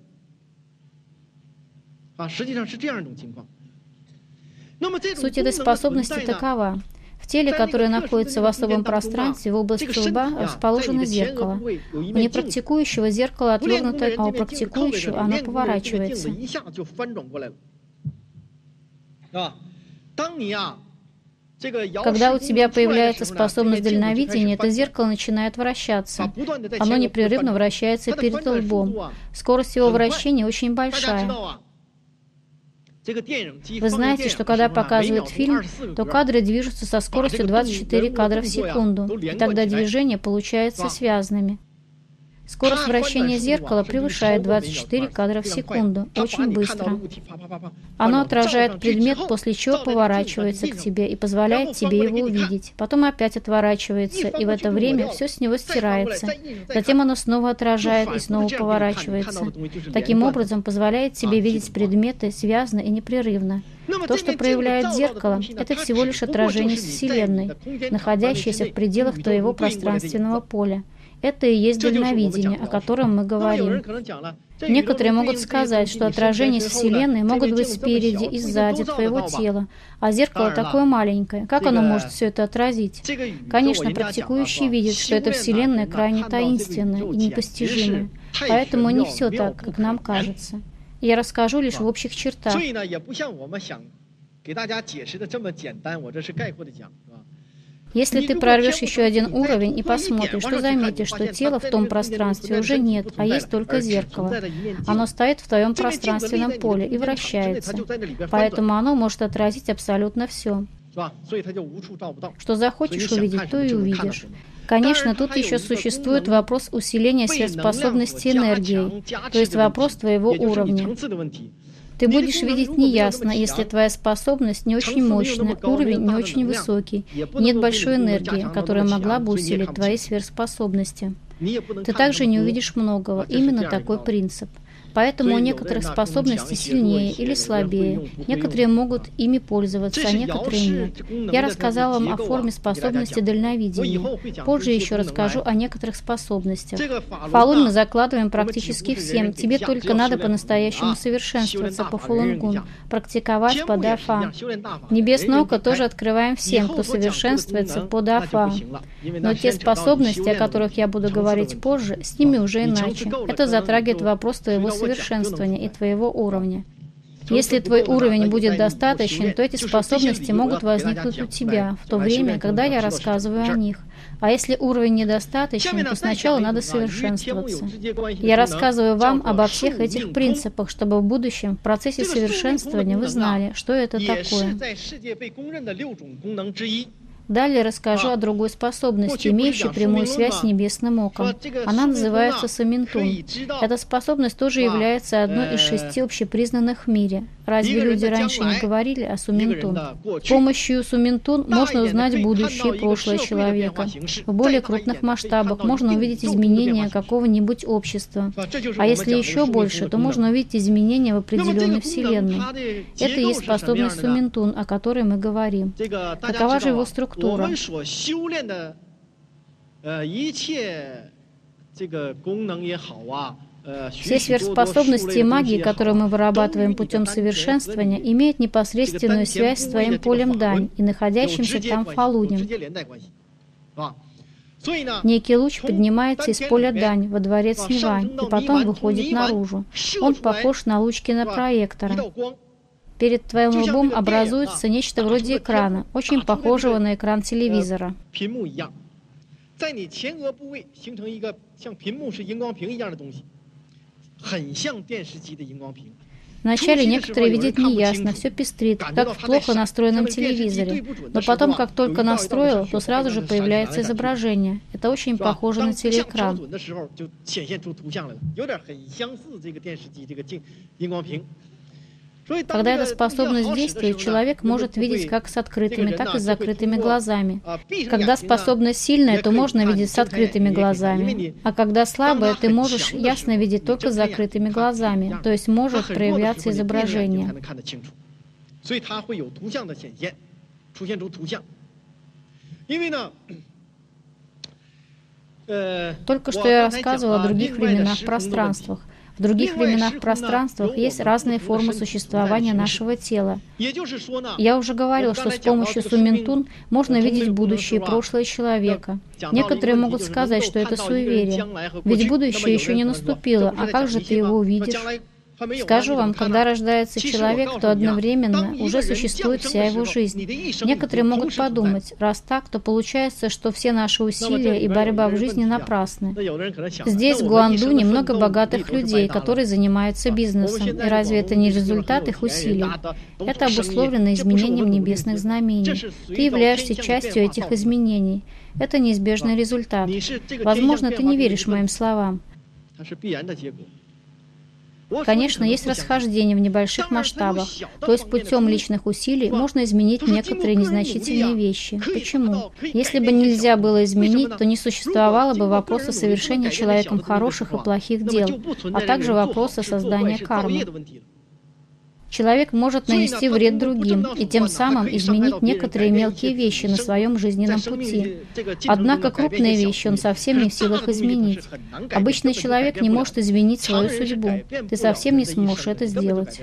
Суть этой способности такова. В теле, которое находится в особом пространстве, в области лба, расположено зеркало. У непрактикующего зеркало отвернуто, а у практикующего оно поворачивается. Когда у тебя появляется способность дальновидения, это зеркало начинает вращаться. Оно непрерывно вращается перед лбом. Скорость его вращения очень большая. Вы знаете, что когда показывают фильм, то кадры движутся со скоростью 24 кадра в секунду, и тогда движения получаются связанными. Скорость вращения зеркала превышает 24 кадра в секунду, очень быстро. Оно отражает предмет, после чего поворачивается к тебе и позволяет тебе его увидеть. Потом опять отворачивается, и в это время все с него стирается. Затем оно снова отражает и снова поворачивается. Таким образом, позволяет тебе видеть предметы связно и непрерывно. То, что проявляет зеркало, это всего лишь отражение с Вселенной, находящееся в пределах твоего пространственного поля. Это и есть дальновидение, о котором мы говорим. Некоторые могут сказать, что отражения из Вселенной могут быть спереди и сзади твоего тела, а зеркало такое маленькое. Как оно может все это отразить? Конечно, практикующие видят, что эта Вселенная крайне таинственная и непостижимая, поэтому не все так, как нам кажется. Я расскажу лишь в общих чертах. Если ты прорвешь еще один уровень и посмотришь, то заметишь, что тела в том пространстве уже нет, а есть только зеркало. Оно стоит в твоем пространственном поле и вращается. Поэтому оно может отразить абсолютно все. Что захочешь увидеть, то и увидишь. Конечно, тут еще существует вопрос усиления сверхспособности энергией, то есть вопрос твоего уровня. Ты будешь видеть неясно, если твоя способность не очень мощная, уровень не очень высокий, нет большой энергии, которая могла бы усилить твои сверхспособности. ты также не увидишь многого. Именно такой принцип. Поэтому у некоторых способности сильнее или слабее. Некоторые могут ими пользоваться, а некоторые нет. Я рассказал вам о форме способности дальновидения. Позже еще расскажу о некоторых способностях. Фалунь мы закладываем практически всем. Тебе только надо по-настоящему совершенствоваться по Фалунгун, практиковать по Дафа. Небесное око тоже открываем всем, кто совершенствуется по Дафа. Но те способности, о которых я буду говорить позже, с ними уже иначе. Это затрагивает вопрос твоего совершенствования и твоего уровня. Если твой уровень будет достаточен, то эти способности могут возникнуть у тебя в то время, когда я рассказываю о них. А если уровень недостаточен, то сначала надо совершенствоваться. Я рассказываю вам обо всех этих принципах, чтобы в будущем, в процессе совершенствования, вы знали, что это такое. Далее расскажу о другой способности, имеющей прямую связь с небесным оком. Она называется Суминтун. Эта способность тоже является одной из 6 общепризнанных в мире. Разве люди раньше не говорили о Суминтун? С помощью Суминтун можно узнать будущее и прошлое человека. В более крупных масштабах можно увидеть изменения какого-нибудь общества. А если еще больше, то можно увидеть изменения в определенной Вселенной. Это и есть способность Суминтун, о которой мы говорим. Какова же его структура? Все сверхспособности и магии, которые мы вырабатываем путем совершенствования, имеют непосредственную связь с твоим полем Дань и находящимся там Фалунем. Некий луч поднимается из поля Дань во дворец Нивань и потом выходит наружу. Он похож на луч кинопроектора. Перед твоим лбом образуется нечто вроде экрана, очень похожего на экран телевизора. Вначале некоторые видят неясно, все пестрит, как в плохо настроенном телевизоре. Но потом, как только настроил, то сразу же появляется изображение. Это очень похоже на телеэкран. Когда эта способность действует, человек может видеть как с открытыми, так и с закрытыми глазами. Когда способность сильная, то можно видеть с открытыми глазами. А когда слабая, ты можешь ясно видеть только с закрытыми глазами, то есть может проявляться изображение. Только что я рассказывал о других временах, пространствах. В других временах, пространствах есть разные формы существования нашего тела. Я уже говорил, что с помощью Суминтун можно видеть будущее и прошлое человека. Некоторые могут сказать, что это суеверие. Ведь будущее еще не наступило, а как же ты его увидишь? Скажу вам, когда рождается человек, то одновременно уже существует вся его жизнь. Некоторые могут подумать, раз так, то получается, что все наши усилия и борьба в жизни напрасны. Здесь, в Гуандуне, много богатых людей, которые занимаются бизнесом. И разве это не результат их усилий? Это обусловлено изменением небесных знамений. Ты являешься частью этих изменений. Это неизбежный результат. Возможно, ты не веришь моим словам. Конечно, есть расхождение в небольших масштабах, то есть путем личных усилий можно изменить некоторые незначительные вещи. Почему? Если бы нельзя было изменить, то не существовало бы вопроса совершения человеком хороших и плохих дел, а также вопроса создания кармы. Человек может нанести вред другим и тем самым изменить некоторые мелкие вещи на своем жизненном пути. Однако крупные вещи он совсем не в силах изменить. Обычный человек не может изменить свою судьбу. Ты совсем не сможешь это сделать.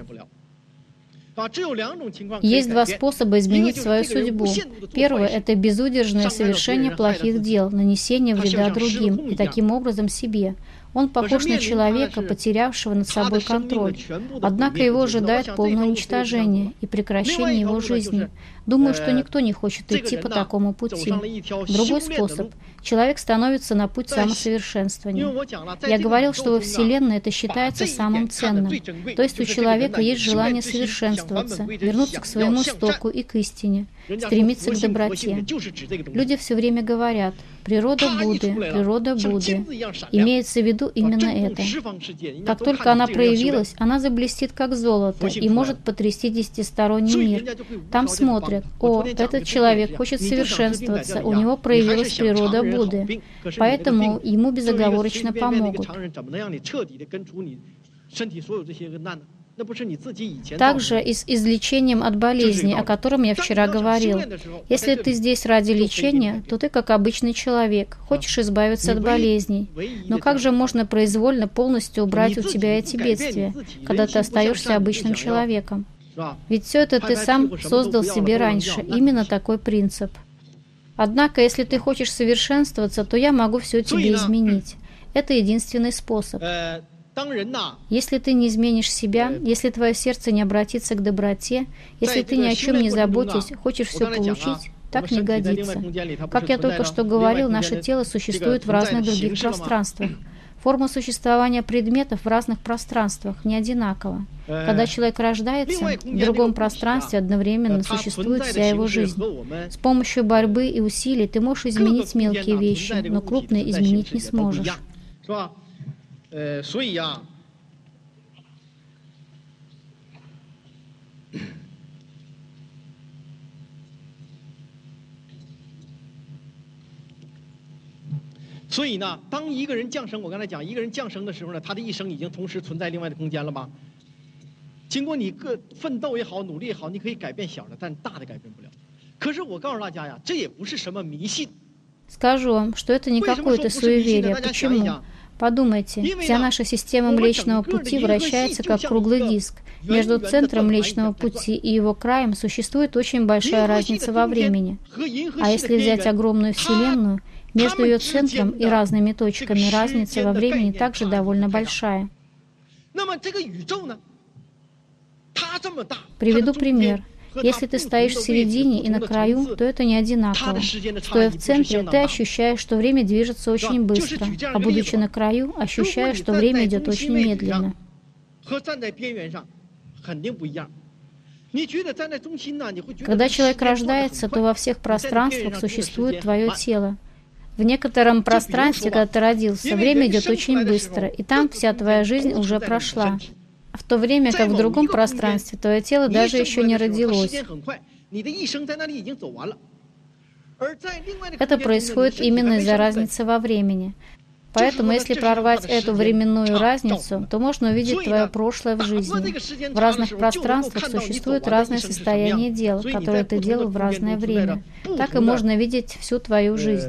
Есть два способа изменить свою судьбу. Первый – это безудержное совершение плохих дел, нанесение вреда другим и таким образом себе. Он похож на человека, потерявшего над собой контроль. Однако его ожидает полное уничтожение и прекращение его жизни. Думаю, что никто не хочет идти по такому пути. Другой способ. Человек становится на путь самосовершенствования. Я говорил, что во Вселенной это считается самым ценным. То есть у человека есть желание совершенствоваться, вернуться к своему истоку и к истине, стремиться к доброте. Люди все время говорят: Природа Будды. Имеется в виду именно это. Как только она проявилась, она заблестит как золото и может потрясти десятисторонний мир. Там смотрят: о, этот человек хочет совершенствоваться, у него проявилась природа Будды, поэтому ему безоговорочно помогут. Также и с излечением от болезней, о котором я вчера говорил. Если ты здесь ради лечения, то ты как обычный человек, хочешь избавиться от болезней. Но как же можно произвольно полностью убрать у тебя эти бедствия, когда ты остаешься обычным человеком? Ведь все это ты сам создал себе раньше, именно такой принцип. Однако, если ты хочешь совершенствоваться, то я могу все тебе изменить. Это единственный способ. Если ты не изменишь себя, если твое сердце не обратится к доброте, если ты ни о чем не заботишься, хочешь все получить, так не годится. Как я только что говорил, наше тело существует в разных других пространствах. Форма существования предметов в разных пространствах не одинакова. Когда человек рождается, в другом пространстве одновременно существует вся его жизнь. С помощью борьбы и усилий ты можешь изменить мелкие вещи, но крупные изменить не сможешь. 所以呀，所以呢，当一个人降生，我刚才讲，一个人降生的时候呢，他的一生已经同时存在另外的空间了吗？经过你个奋斗也好，努力也好，你可以改变小的，但大的改变不了。可是我告诉大家呀，这也不是什么迷信。 Скажу вам, что это не какое-то суеверие. Почему? Подумайте, вся наша система Млечного Пути вращается как круглый диск. Между центром Млечного Пути и его краем существует очень большая разница во времени. А если взять огромную Вселенную, между ее центром и разными точками разница во времени также довольно большая. Приведу пример. Если ты стоишь в середине и на краю, то это не одинаково. Стоя в центре, ты ощущаешь, что время движется очень быстро, а будучи на краю, ощущаешь, что время идет очень медленно. Когда человек рождается, то во всех пространствах существует твое тело. В некотором пространстве, когда ты родился, время идет очень быстро, и там вся твоя жизнь уже прошла. В то время как в другом пространстве твое тело даже еще не родилось. Это происходит именно из-за разницы во времени. Поэтому, если прорвать эту временную разницу, то можно увидеть твое прошлое в жизни. В разных пространствах существует разное состояние дел, которое ты делал в разное время. Так и можно видеть всю твою жизнь.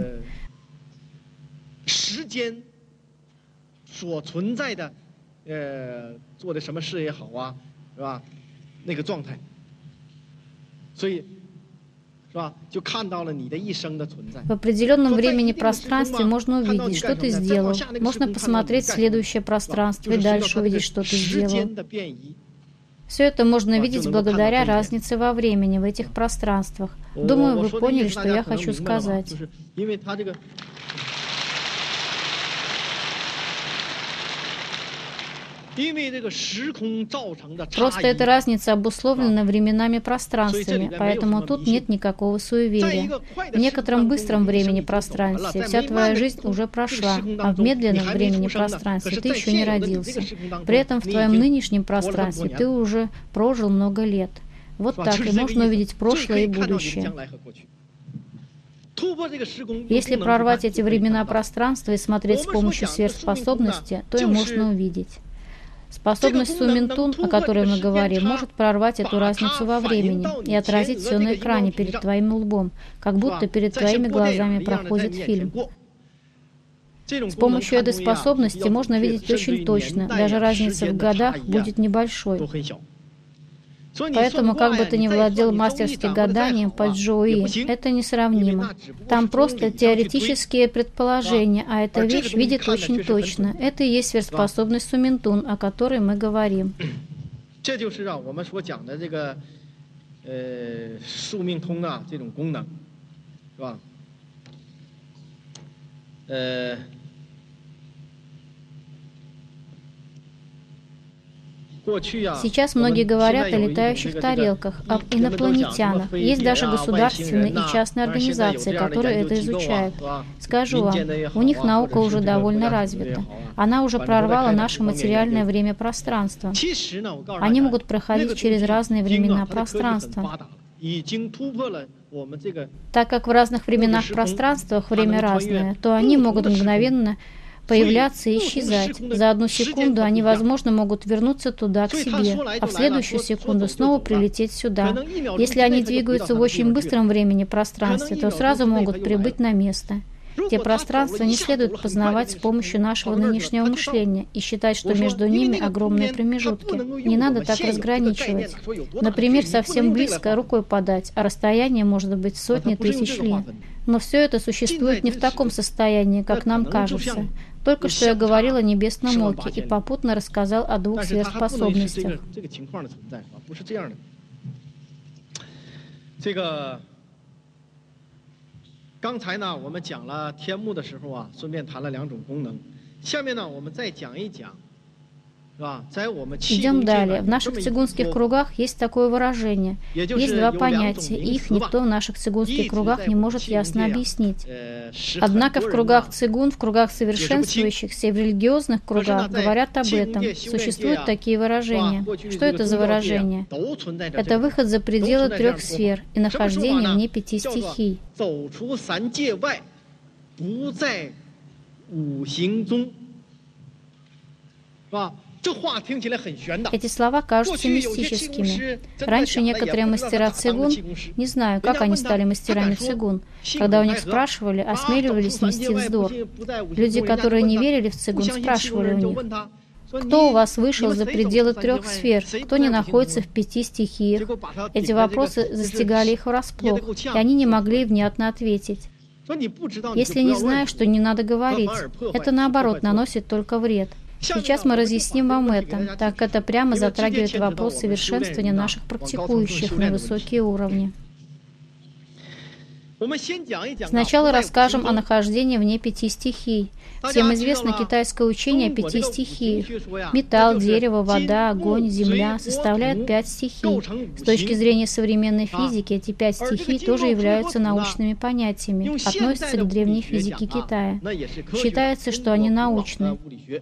В определенном времени пространстве можно увидеть, что ты сделал. Можно посмотреть в следующее пространство и дальше увидеть, что ты сделал. Все это можно видеть благодаря разнице во времени в этих пространствах. Думаю, вы поняли, что я хочу сказать. Просто эта разница обусловлена временами пространствами, поэтому тут нет никакого суеверия. В некотором быстром времени пространстве вся твоя жизнь уже прошла, а в медленном времени пространстве ты еще не родился. При этом в твоем нынешнем пространстве ты уже прожил много лет. Вот так и можно увидеть прошлое и будущее. Если прорвать эти времена пространства и смотреть с помощью сверхспособности, то и можно увидеть. Способность Суминтун, о которой мы говорим, может прорвать эту разницу во времени и отразить все на экране перед твоим лбом, как будто перед твоими глазами проходит фильм. С помощью этой способности можно видеть очень точно, даже разница в годах будет небольшой. Поэтому, как бы ты ни владел мастерски гаданием по Джоуи, это несравнимо. Там просто теоретические предположения, а эта вещь видит очень точно. Это и есть сверхспособность Суминтун, о которой мы говорим. Сейчас многие говорят о летающих тарелках, об инопланетянах. Есть даже государственные и частные организации, которые это изучают. Скажу вам, у них наука уже довольно развита. Она уже прорвала наше материальное время-пространство. Они могут проходить через разные времена-пространства. Так как в разных временах-пространствах время разное, то они могут мгновенно появляться и исчезать. За одну секунду они, возможно, могут вернуться туда, к себе, а в следующую секунду снова прилететь сюда. Если они двигаются в очень быстром времени-пространстве, то сразу могут прибыть на место. Те пространства не следует познавать с помощью нашего нынешнего мышления и считать, что между ними огромные промежутки. Не надо так разграничивать. Например, совсем близко рукой подать, а расстояние может быть сотни тысяч лет. Но все это существует не в таком состоянии, как нам кажется. Только что я говорил о небесном оке и попутно рассказал о двух сверхспособностях. Идем далее. В наших цигунских кругах есть такое выражение. Есть два понятия, и их никто в наших цигунских кругах не может ясно объяснить. Однако в кругах цигун, в кругах совершенствующихся и в религиозных кругах говорят об этом. Существуют такие выражения. Что это за выражение? Это выход за пределы 3 сфер и нахождение вне 5 стихий. Эти слова кажутся мистическими. Раньше некоторые мастера цигун, не знаю, как они стали мастерами цигун, когда у них спрашивали, осмеливались нести вздор. Люди, которые не верили в цигун, спрашивали у них: кто у вас вышел за пределы 3 сфер? Кто не находится в 5 стихиях? Эти вопросы застигали их врасплох, и они не могли внятно ответить. Если не знаешь, что не надо говорить, это наоборот наносит только вред. Сейчас мы разъясним вам это, так как это прямо затрагивает вопрос совершенствования наших практикующих на высокие уровни. Сначала расскажем о нахождении вне 5 стихий. Всем известно китайское учение о 5 стихиях. Металл, дерево, вода, огонь, земля составляют 5 стихий. С точки зрения современной физики, эти 5 стихий тоже являются научными понятиями, относятся к древней физике Китая. Считается, что они научны.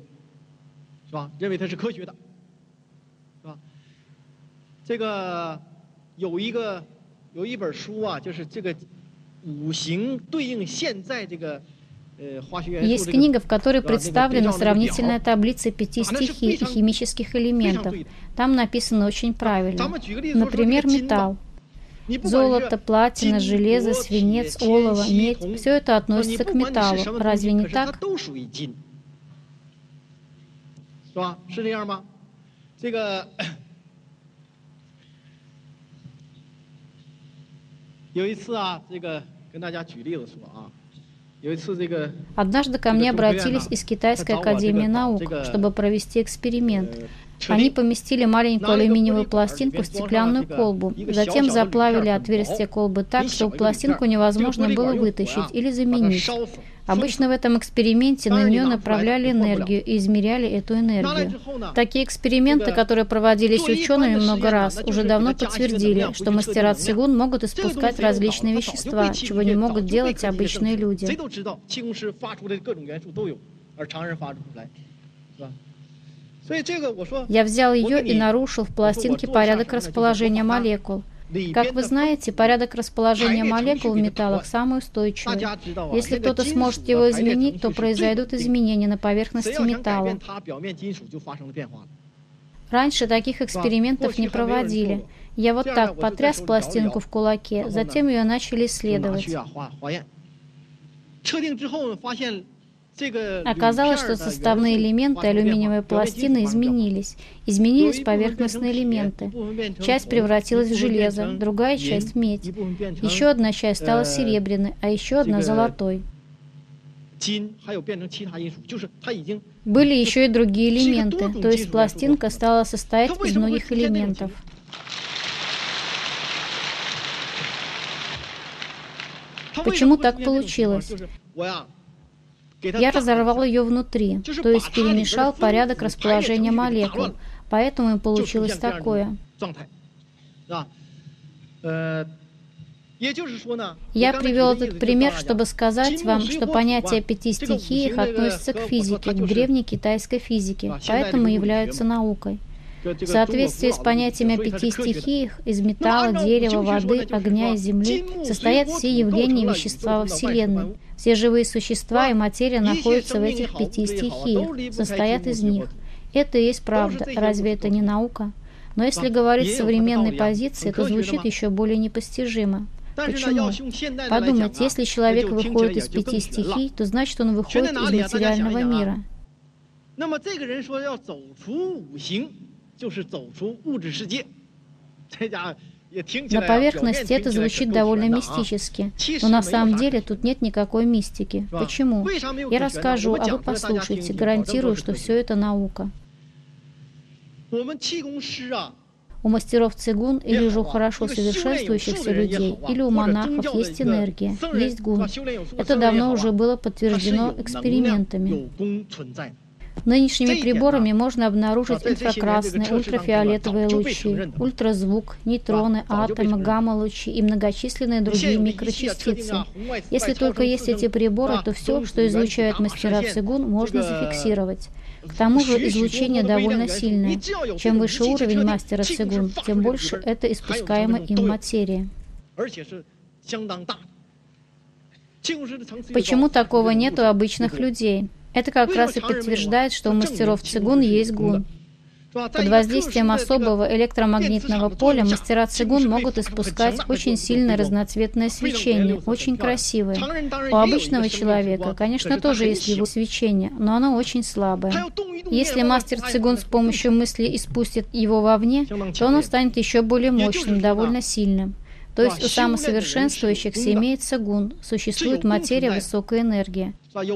Есть книга, в которой представлена сравнительная таблица 5 стихий и химических элементов. Там написано очень правильно. Например, металл. Золото, платина, железо, свинец, олово, медь – все это относится к металлу. Разве не так? Однажды ко мне обратились из Китайской академии наук, чтобы провести эксперимент. Они поместили маленькую алюминиевую пластинку в стеклянную колбу, затем заплавили отверстие колбы так, чтобы пластинку невозможно было вытащить или заменить. Обычно в этом эксперименте на нее направляли энергию и измеряли эту энергию. Такие эксперименты, которые проводились учеными много раз, уже давно подтвердили, что мастера цигун могут испускать различные вещества, чего не могут делать обычные люди. Я взял ее и нарушил в пластинке порядок расположения молекул. Как вы знаете, порядок расположения молекул в металлах самый устойчивый. Если кто-то сможет его изменить, то произойдут изменения на поверхности металла. Раньше таких экспериментов не проводили. Я вот так потряс пластинку в кулаке, затем ее начали исследовать. Оказалось, что составные элементы алюминиевой пластины изменились. Изменились поверхностные элементы. Часть превратилась в железо, другая часть в медь. Еще одна часть стала серебряной, а еще одна золотой. Были еще и другие элементы, то есть пластинка стала состоять из многих элементов. Почему так получилось? Я разорвал ее внутри, то есть перемешал порядок расположения молекул. Поэтому им получилось такое. Я привел этот пример, чтобы сказать вам, что понятие о 5 стихиях относится к физике, к древней китайской физике, поэтому являются наукой. В соответствии с понятиями о 5 стихиях, из металла, дерева, воды, огня и земли состоят все явления и вещества во Вселенной. Все живые существа и материя находятся в этих 5 стихиях, состоят из них. Это и есть правда. Разве это не наука? Но если говорить с современной позиции, то звучит еще более непостижимо. Почему? Подумайте, если человек выходит из 5 стихий, то значит он выходит из материального мира. На поверхности это звучит довольно мистически, но на самом деле тут нет никакой мистики. Почему? Я расскажу, а вы послушайте. Гарантирую, что все это наука. У мастеров цигун или же у хорошо совершенствующихся людей, или у монахов есть энергия, есть гун. Это давно уже было подтверждено экспериментами. Нынешними приборами можно обнаружить инфракрасные, ультрафиолетовые лучи, ультразвук, нейтроны, атомы, гамма-лучи и многочисленные другие микрочастицы. Если только есть эти приборы, то все, что излучают мастера цигун, можно зафиксировать. К тому же излучение довольно сильное. Чем выше уровень мастера цигун, тем больше это испускаемой им материи. Почему такого нет у обычных людей? Это как раз и подтверждает, что у мастеров цигун есть гун. Под воздействием особого электромагнитного поля мастера цигун могут испускать очень сильное разноцветное свечение, очень красивое. У обычного человека, конечно, тоже есть его свечение, но оно очень слабое. Если мастер цигун с помощью мысли испустит его вовне, то оно станет еще более мощным, довольно сильным. То есть у самосовершенствующихся имеется гун, существует материя высокой энергии.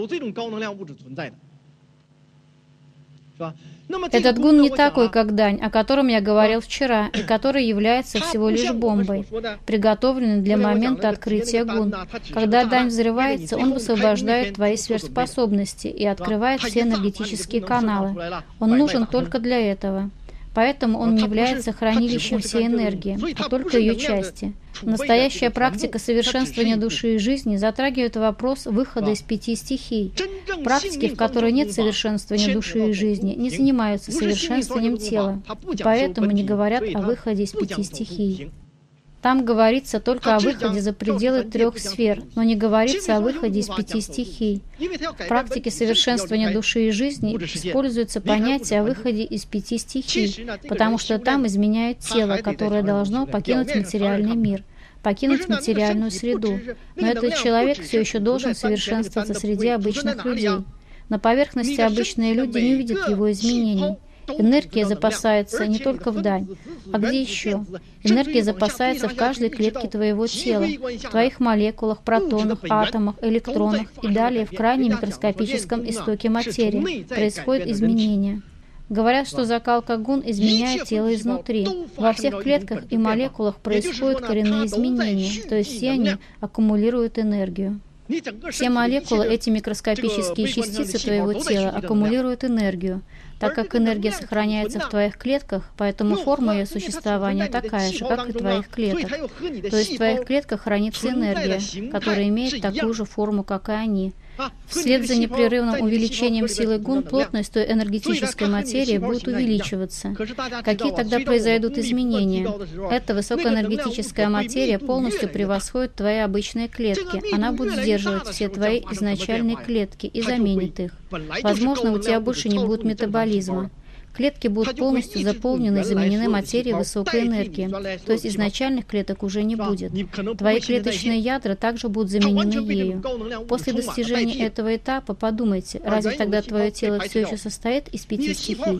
Этот гун не такой, как дань, о котором я говорил вчера, и который является всего лишь бомбой, приготовленной для момента открытия гун. Когда дань взрывается, он высвобождает твои сверхспособности и открывает все энергетические каналы. Он нужен только для этого. Поэтому он не является хранилищем всей энергии, а только ее части. Настоящая практика совершенствования души и жизни затрагивает вопрос выхода из 5 стихий. Практики, в которой нет совершенствования души и жизни, не занимаются совершенствованием тела, и поэтому не говорят о выходе из 5 стихий. Там говорится только о выходе за пределы 3 сфер, но не говорится о выходе из 5 стихий. В практике совершенствования души и жизни используется понятие о выходе из 5 стихий, потому что там изменяет тело, которое должно покинуть материальный мир, покинуть материальную среду. Но этот человек все еще должен совершенствоваться среди обычных людей. На поверхности обычные люди не видят его изменений. Энергия запасается не только в дань. А где еще? Энергия запасается в каждой клетке твоего тела, в твоих молекулах, протонах, атомах, электронах и далее в крайне микроскопическом истоке материи. Происходит изменение. Говорят, что закалка гун изменяет тело изнутри. Во всех клетках и молекулах происходят коренные изменения, то есть все они аккумулируют энергию. Все молекулы, эти микроскопические частицы твоего тела, аккумулируют энергию. Так как энергия сохраняется в твоих клетках, поэтому форма ее существования такая же, как и твоих клеток. То есть в твоих клетках хранится энергия, которая имеет такую же форму, как и они. Вслед за непрерывным увеличением силы гун плотность той энергетической материи будет увеличиваться. Какие тогда произойдут изменения? Эта высокоэнергетическая материя полностью превосходит твои обычные клетки. Она будет сдерживать все твои изначальные клетки и заменит их. Возможно, у тебя больше не будет метаболизма. Клетки будут полностью заполнены и заменены материей высокой энергии, то есть изначальных клеток уже не будет. Твои клеточные ядра также будут заменены ею. После достижения этого этапа подумайте, разве тогда твое тело все еще состоит из 5 стихий?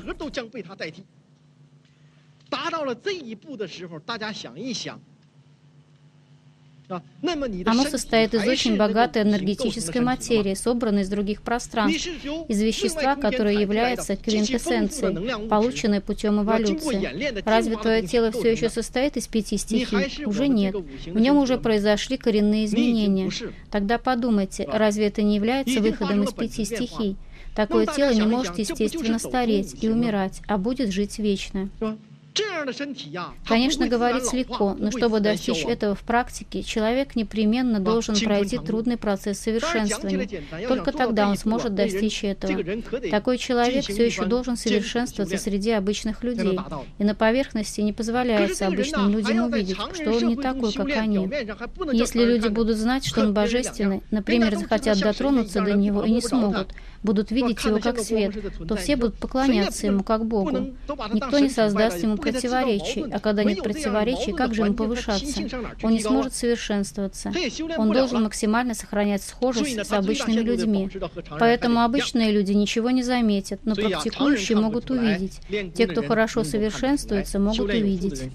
Оно состоит из очень богатой энергетической материи, собранной из других пространств, из вещества, которое является квинтэссенцией, полученной путем эволюции. Разве твое тело все еще состоит из 5 стихий? Уже нет. В нем уже произошли коренные изменения. Тогда подумайте, разве это не является выходом из 5 стихий? Такое тело не может естественно стареть и умирать, а будет жить вечно. Конечно, говорить легко, но чтобы достичь этого в практике, человек непременно должен пройти трудный процесс совершенствования. Только тогда он сможет достичь этого. Такой человек все еще должен совершенствоваться среди обычных людей, и на поверхности не позволяется обычным людям увидеть, что он не такой, как они. Если люди будут знать, что он божественный, например, захотят дотронуться до него и не смогут, будут видеть его как свет, то все будут поклоняться ему как Богу. Никто не создаст ему противоречий, а когда нет противоречий, как же ему повышаться? Он не сможет совершенствоваться. Он должен максимально сохранять схожесть с обычными людьми. Поэтому обычные люди ничего не заметят, но практикующие могут увидеть. Те, кто хорошо совершенствуется, могут увидеть.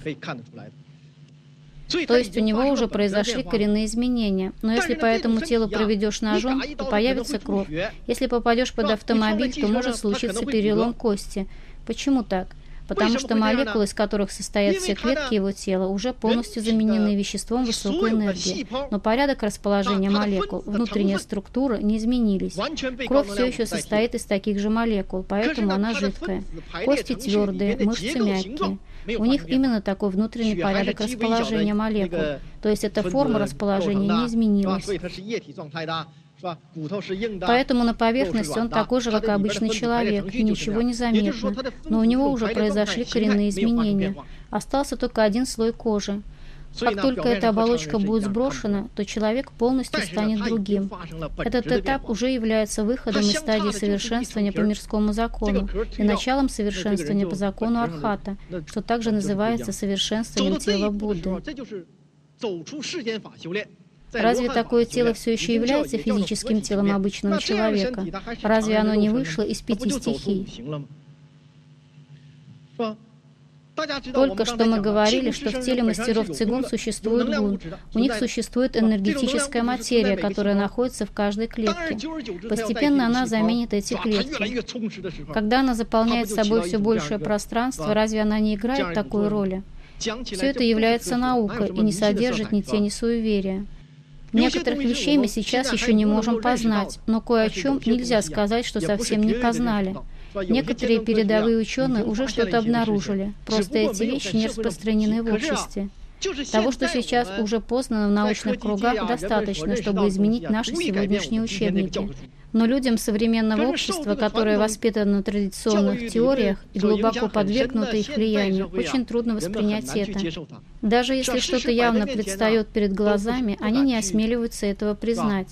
То есть у него уже произошли коренные изменения. Но если по этому телу проведешь ножом, то появится кровь. Если попадешь под автомобиль, то может случиться перелом кости. Почему так? Потому что молекулы, из которых состоят все клетки его тела, уже полностью заменены веществом высокой энергии. Но порядок расположения молекул, внутренняя структура не изменились. Кровь все еще состоит из таких же молекул, поэтому она жидкая. Кости твердые, мышцы мягкие. У них именно такой внутренний порядок расположения молекул. То есть эта форма расположения не изменилась. Поэтому на поверхности он такой же, как и обычный человек, и ничего не заметно. Но у него уже произошли коренные изменения. Остался только один слой кожи. Как только эта оболочка будет сброшена, то человек полностью станет другим. Этот этап уже является выходом из стадии совершенствования по мирскому закону и началом совершенствования по закону Архата, что также называется совершенствованием тела Будды. Разве такое тело все еще является физическим телом обычного человека? Разве оно не вышло из 5 стихий? Только что мы говорили, что в теле мастеров цигун существует гун. У них существует энергетическая материя, которая находится в каждой клетке. Постепенно она заменит эти клетки. Когда она заполняет собой все большее пространство, разве она не играет такой роли? Все это является наукой и не содержит ни тени суеверия. Некоторых вещей мы сейчас еще не можем познать, но кое о чем нельзя сказать, что совсем не познали. Некоторые передовые ученые уже что-то обнаружили, просто эти вещи не распространены в обществе. Того, что сейчас уже познано в научных кругах, достаточно, чтобы изменить наши сегодняшние учебники. Но людям современного общества, которое воспитано на традиционных теориях и глубоко подвергнуто их влиянию, очень трудно воспринять это. Даже если что-то явно предстает перед глазами, они не осмеливаются этого признать.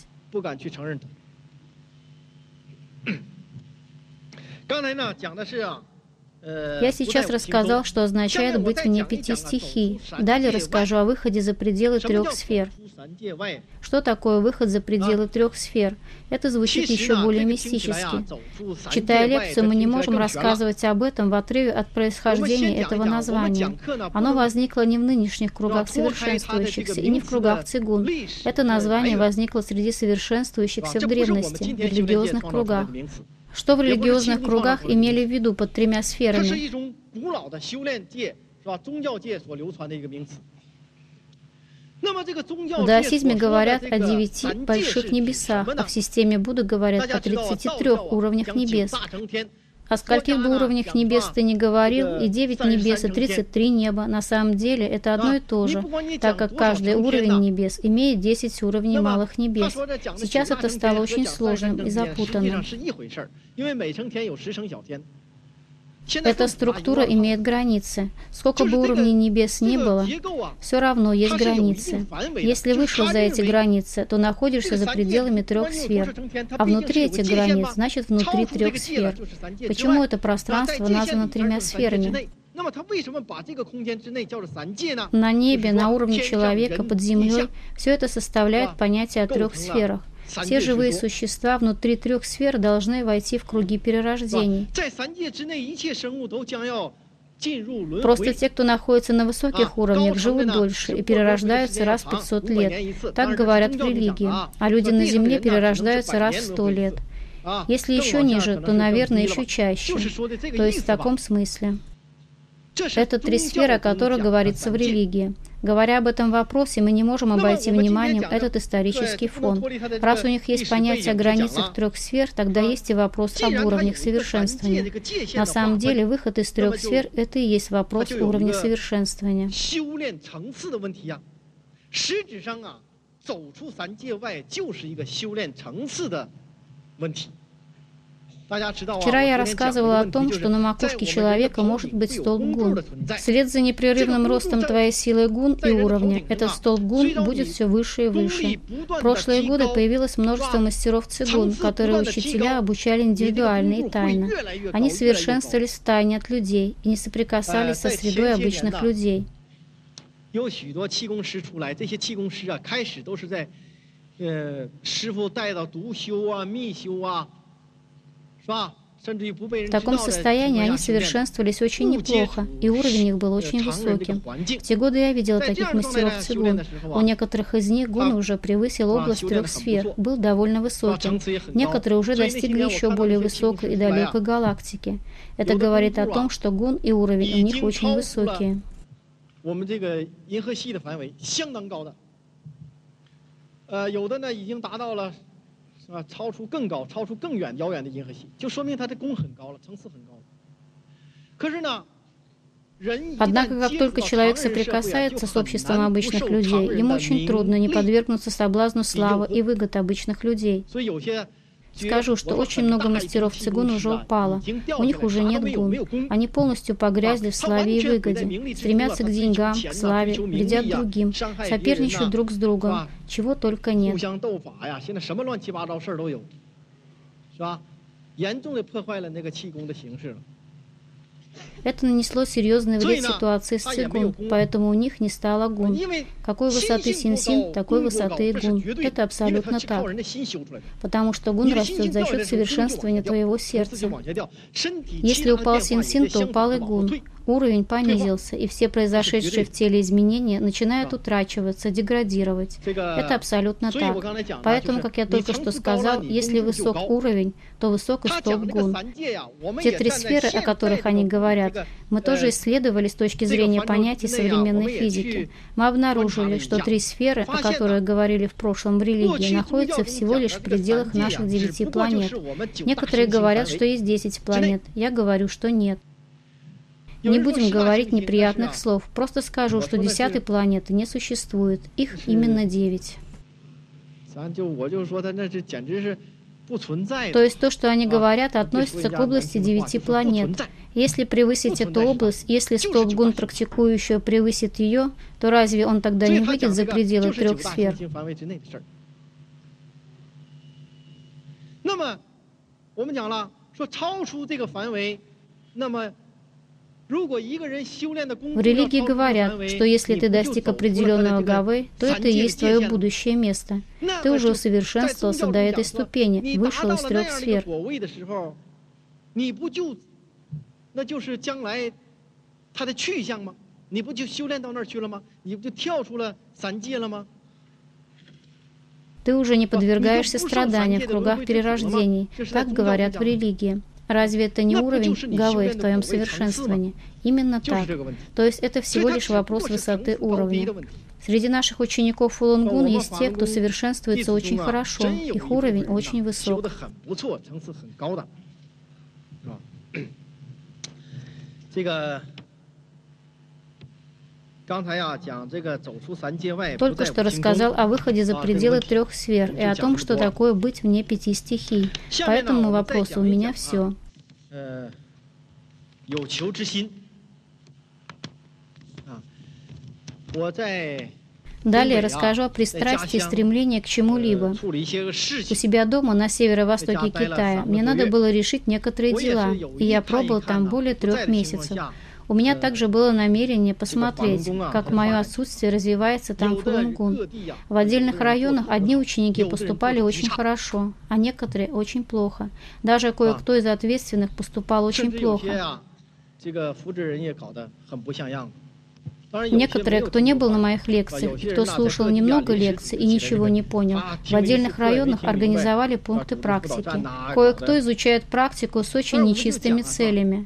Я сейчас рассказал, что означает быть вне 5 стихий. Далее расскажу о выходе за пределы 3 сфер. Что такое выход за пределы 3 сфер? Это звучит еще более мистически. Читая лекцию, мы не можем рассказывать об этом в отрыве от происхождения этого названия. Оно возникло не в нынешних кругах совершенствующихся и не в кругах цигун. Это название возникло среди совершенствующихся в древности, в религиозных кругах. Что в религиозных кругах имели в виду под 3 сферами? В даосизме говорят о 9 больших небесах, а в системе Будды говорят о 33 уровнях небес. О скольких бы уровнях небес ты ни говорил, и 9 небес, и 33 неба, на самом деле это одно и то же, так как каждый уровень небес имеет 10 уровней малых небес. Сейчас это стало очень сложным и запутанным. Эта структура имеет границы. Сколько бы уровней небес ни было, все равно есть границы. Если вышел за эти границы, то находишься за пределами 3 сфер. А внутри этих границ, значит внутри 3 сфер. Почему это пространство названо 3 сферами? На небе, на уровне человека, под землей, все это составляет понятие о 3 сферах. Все живые существа внутри 3 сфер должны войти в круги перерождений. Просто те, кто находится на высоких уровнях, живут дольше и перерождаются раз в 500 лет. Так говорят в религии. А люди на Земле перерождаются раз в 100 лет. Если еще ниже, то, наверное, еще чаще. То есть в таком смысле. Это 3 сферы, о которых говорится в религии. Говоря об этом вопросе, мы не можем обойти вниманием этот исторический фон. Раз у них есть понятие о границах 3 сфер, тогда есть и вопрос об уровнях совершенствования. На самом деле, выход из 3 сфер – это и есть вопрос уровня совершенствования. Вчера я рассказывала о том, что на макушке человека может быть столб гун. Вслед за непрерывным ростом твоей силы гун и уровня, этот столб гун будет все выше и выше. В прошлые годы появилось множество мастеров цигун, которые учителя обучали индивидуально и тайно. Они совершенствовались в тайне от людей и не соприкасались со средой обычных людей. В таком состоянии они совершенствовались очень неплохо, и уровень их был очень высоким. В те годы я видела таких мастеров цигун. У некоторых из них гун уже превысил область 3 сфер, был довольно высоким. Некоторые уже достигли еще более высокой и далекой галактики. Это говорит о том, что гун и уровень у них очень высокие. Однако, как только человек соприкасается с обществом обычных людей, ему очень трудно не подвергнуться соблазну славы и выгод обычных людей. Скажу, что очень много мастеров цигун уже упало. У них уже нет гун. Они полностью погрязли в славе и выгоде, стремятся к деньгам, к славе, вредят другим, соперничают друг с другом, чего только нет. Это нанесло серьезный вред ситуации с цигун, поэтому у них не стало гун. Какой высоты синсин, такой высоты и гун. Это абсолютно так. Потому что гун растет за счет совершенствования твоего сердца. Если упал синсин, то упал и гун. Уровень понизился, и все произошедшие в теле изменения начинают утрачиваться, деградировать. Это абсолютно так. Поэтому, как я только что сказал, если высок уровень, то высок и столб гун. Те 3 сферы, о которых они говорят, мы тоже исследовали с точки зрения понятий современной физики. Мы обнаружили, что 3 сферы, о которых говорили в прошлом в религии, находятся всего лишь в пределах наших 9 планет. Некоторые говорят, что есть 10 планет. Я говорю, что нет. Не будем говорить неприятных слов, просто скажу, что 10-й планеты не существует, их именно 9. То есть то, что они говорят, относится к области 9 планет. Если превысить эту область, если столб гун практикующего превысит ее, то разве он тогда не выйдет за пределы 3 сфер? В религии говорят, что если ты достиг определенного гавы, то это и есть твое будущее место. Ты уже усовершенствовался до этой ступени, вышел из 3 сфер. Ты уже не подвергаешься страданиям в кругах перерождений. Так говорят в религии. Разве это не уровень гавы в твоем совершенствовании? Именно так. То есть это всего лишь вопрос высоты уровня. Среди наших учеников Фулунгун есть те, кто совершенствуется очень хорошо, их уровень очень высок. Только что рассказал о выходе за пределы 3 сфер и о том, что такое быть вне 5 стихий. По этому вопросу у меня все. Далее расскажу о пристрастии и стремлении к чему-либо. У себя дома на северо-востоке Китая мне надо было решить некоторые дела, и я пробыл там более 3 месяцев. У меня также было намерение посмотреть, как мое отсутствие развивается там Фулунгун. В отдельных районах одни ученики поступали очень хорошо, а некоторые очень плохо. Даже кое-кто из ответственных поступал очень плохо. Некоторые, кто не был на моих лекциях, кто слушал немного лекций и ничего не понял, в отдельных районах организовали пункты практики. Кое-кто изучает практику с очень нечистыми целями.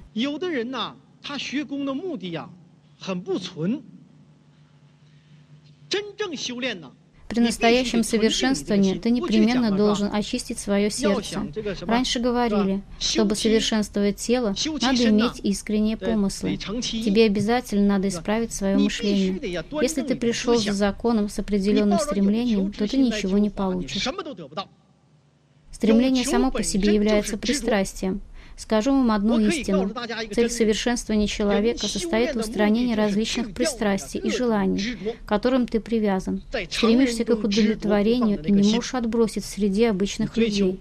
При настоящем совершенствовании ты непременно должен очистить свое сердце. Раньше говорили, чтобы совершенствовать тело, надо иметь искренние помыслы. Тебе обязательно надо исправить свое мышление. Если ты пришел за законом с определенным стремлением, то ты ничего не получишь. Стремление само по себе является пристрастием. Скажу вам одну истину. Цель совершенствования человека состоит в устранении различных пристрастий и желаний, к которым ты привязан. Стремишься к их удовлетворению и не можешь отбросить среди обычных людей.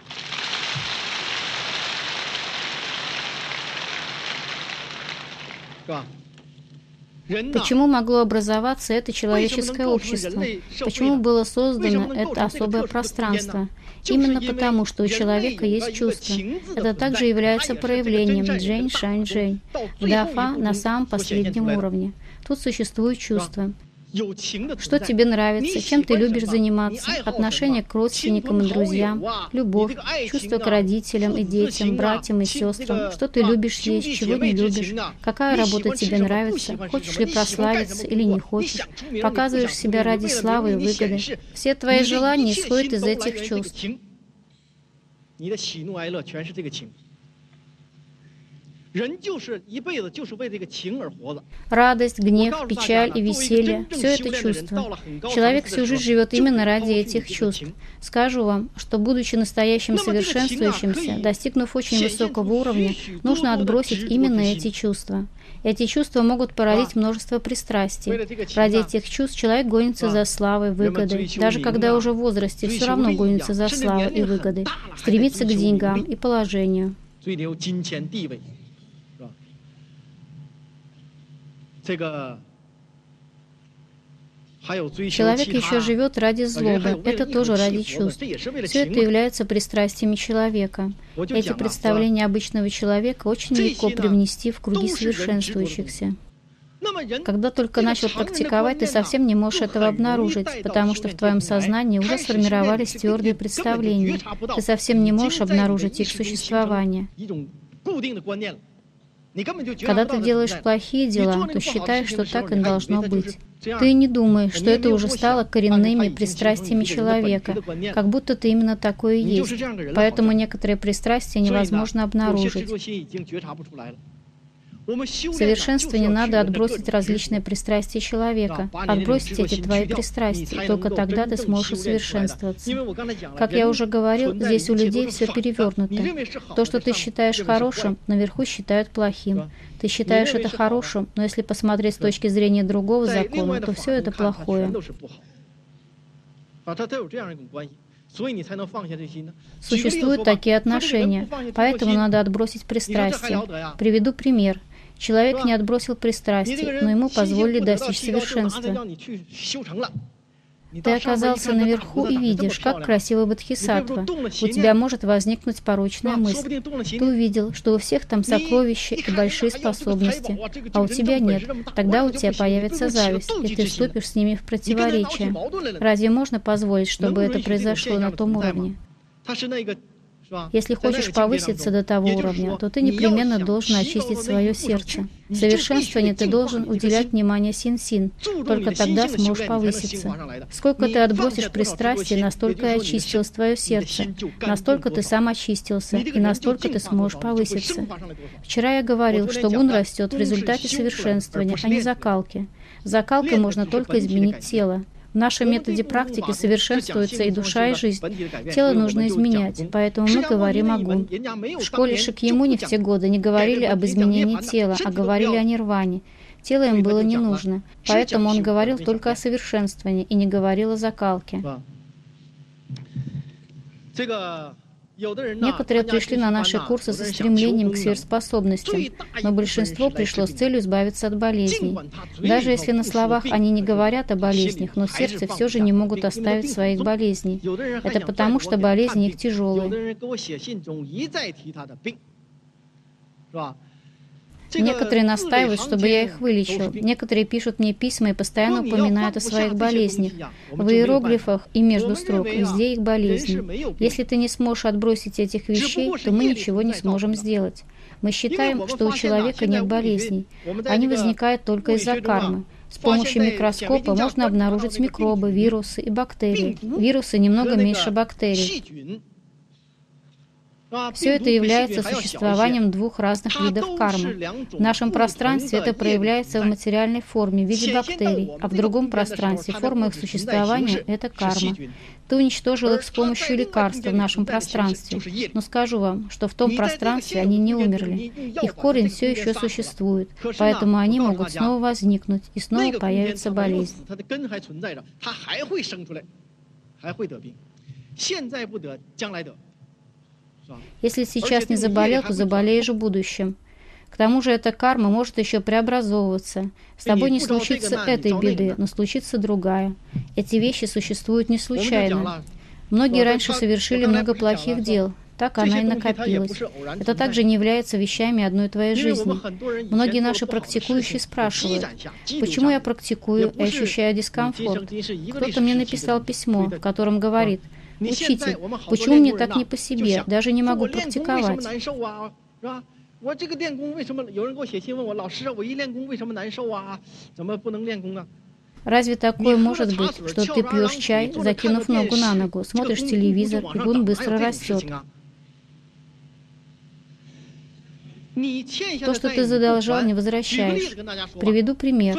Почему могло образоваться это человеческое общество? Почему было создано это особое пространство? Именно потому, что у человека есть чувства. Это также является проявлением Джень, Шань, Джень. В Дафа на самом последнем уровне. Тут существуют чувства. Что тебе нравится, чем ты любишь заниматься, отношение к родственникам и друзьям, любовь, чувство к родителям и детям, братьям и сестрам, что ты любишь есть, чего не любишь, какая работа тебе нравится, хочешь ли прославиться или не хочешь, показываешь себя ради славы и выгоды. Все твои желания исходят из этих чувств. Радость, гнев, печаль и веселье – все это чувства. Человек всю жизнь живет именно ради этих чувств. Скажу вам, что, будучи настоящим совершенствующимся, достигнув очень высокого уровня, нужно отбросить именно эти чувства. Эти чувства могут породить множество пристрастий. Ради этих чувств человек гонится за славой, выгодой. Даже когда уже в возрасте, все равно гонится за славой и выгодой. Стремится к деньгам и положению. Человек еще живет ради злобы, это тоже ради чувств. Все это является пристрастиями человека. Эти представления обычного человека очень легко привнести в круги совершенствующихся. Когда только начал практиковать, ты совсем не можешь этого обнаружить, потому что в твоем сознании уже сформировались твердые представления. Ты совсем не можешь обнаружить их существование. Когда ты делаешь плохие дела, то считаешь, что так и должно быть. Ты не думаешь, что это уже стало коренными пристрастиями человека, как будто ты именно такое и есть. Поэтому некоторые пристрастия невозможно обнаружить. В совершенствовании надо отбросить различные пристрастия человека, отбросить эти твои пристрастия, и только тогда ты сможешь усовершенствоваться. Как я уже говорил, здесь у людей все перевернуто. То, что ты считаешь хорошим, наверху считают плохим. Ты считаешь это хорошим, но если посмотреть с точки зрения другого закона, то все это плохое. Существуют такие отношения, поэтому надо отбросить пристрастия. Приведу пример. Человек не отбросил пристрастий, но ему позволили достичь совершенства. Ты оказался наверху и видишь, как красиво Бодхисаттва. У тебя может возникнуть порочная мысль. Ты увидел, что у всех там сокровища и большие способности, а у тебя нет. Тогда у тебя появится зависть, и ты вступишь с ними в противоречие. Разве можно позволить, чтобы это произошло на том уровне? Если хочешь повыситься до того уровня, то ты непременно должен очистить свое сердце. В совершенствовании ты должен уделять внимание син-син. Только тогда сможешь повыситься. Сколько ты отбросишь пристрастий, настолько и очистилось твое сердце. Настолько ты сам очистился, и настолько ты сможешь повыситься. Вчера я говорил, что гун растет в результате совершенствования, а не закалки. Закалкой можно только изменить тело. В нашем методе практики совершенствуется и душа, и жизнь. Тело нужно изменять, поэтому мы говорим о гун. В школе Шакьямуни в те годы не говорили об изменении тела, а говорили о нирване. Тело им было не нужно, поэтому он говорил только о совершенствовании и не говорил о закалке. Некоторые пришли на наши курсы со стремлением к сверхспособностям, но большинство пришло с целью избавиться от болезней. Даже если на словах они не говорят о болезнях, но в сердце все же не могут оставить своих болезней. Это потому, что болезни их тяжелые. Некоторые настаивают, чтобы я их вылечил. Некоторые пишут мне письма и постоянно упоминают о своих болезнях. В иероглифах и между строк везде их болезни. Если ты не сможешь отбросить этих вещей, то мы ничего не сможем сделать. Мы считаем, что у человека нет болезней. Они возникают только из-за кармы. С помощью микроскопа можно обнаружить микробы, вирусы и бактерии. Вирусы немного меньше бактерий. Все это является существованием двух разных видов кармы. В нашем пространстве это проявляется в материальной форме в виде бактерий, а в другом пространстве форма их существования – это карма. Ты уничтожил их с помощью лекарства в нашем пространстве. Но скажу вам, что в том пространстве они не умерли. Их корень все еще существует, поэтому они могут снова возникнуть, и снова появится болезнь. Если сейчас не заболел, то заболеешь в будущем. К тому же эта карма может еще преобразовываться. С тобой не случится этой беды, но случится другая. Эти вещи существуют не случайно. Многие раньше совершили много плохих дел. Так она и накопилась. Это также не является вещами одной твоей жизни. Многие наши практикующие спрашивают, почему я практикую и ощущаю дискомфорт. Кто-то мне написал письмо, в котором говорит: «Учитель, почему мне так не по себе? Даже не могу практиковать». Разве такое может быть, что ты пьешь чай, закинув ногу на ногу, смотришь телевизор, и он быстро растет? То, что ты задолжал, не возвращаешь. Приведу пример.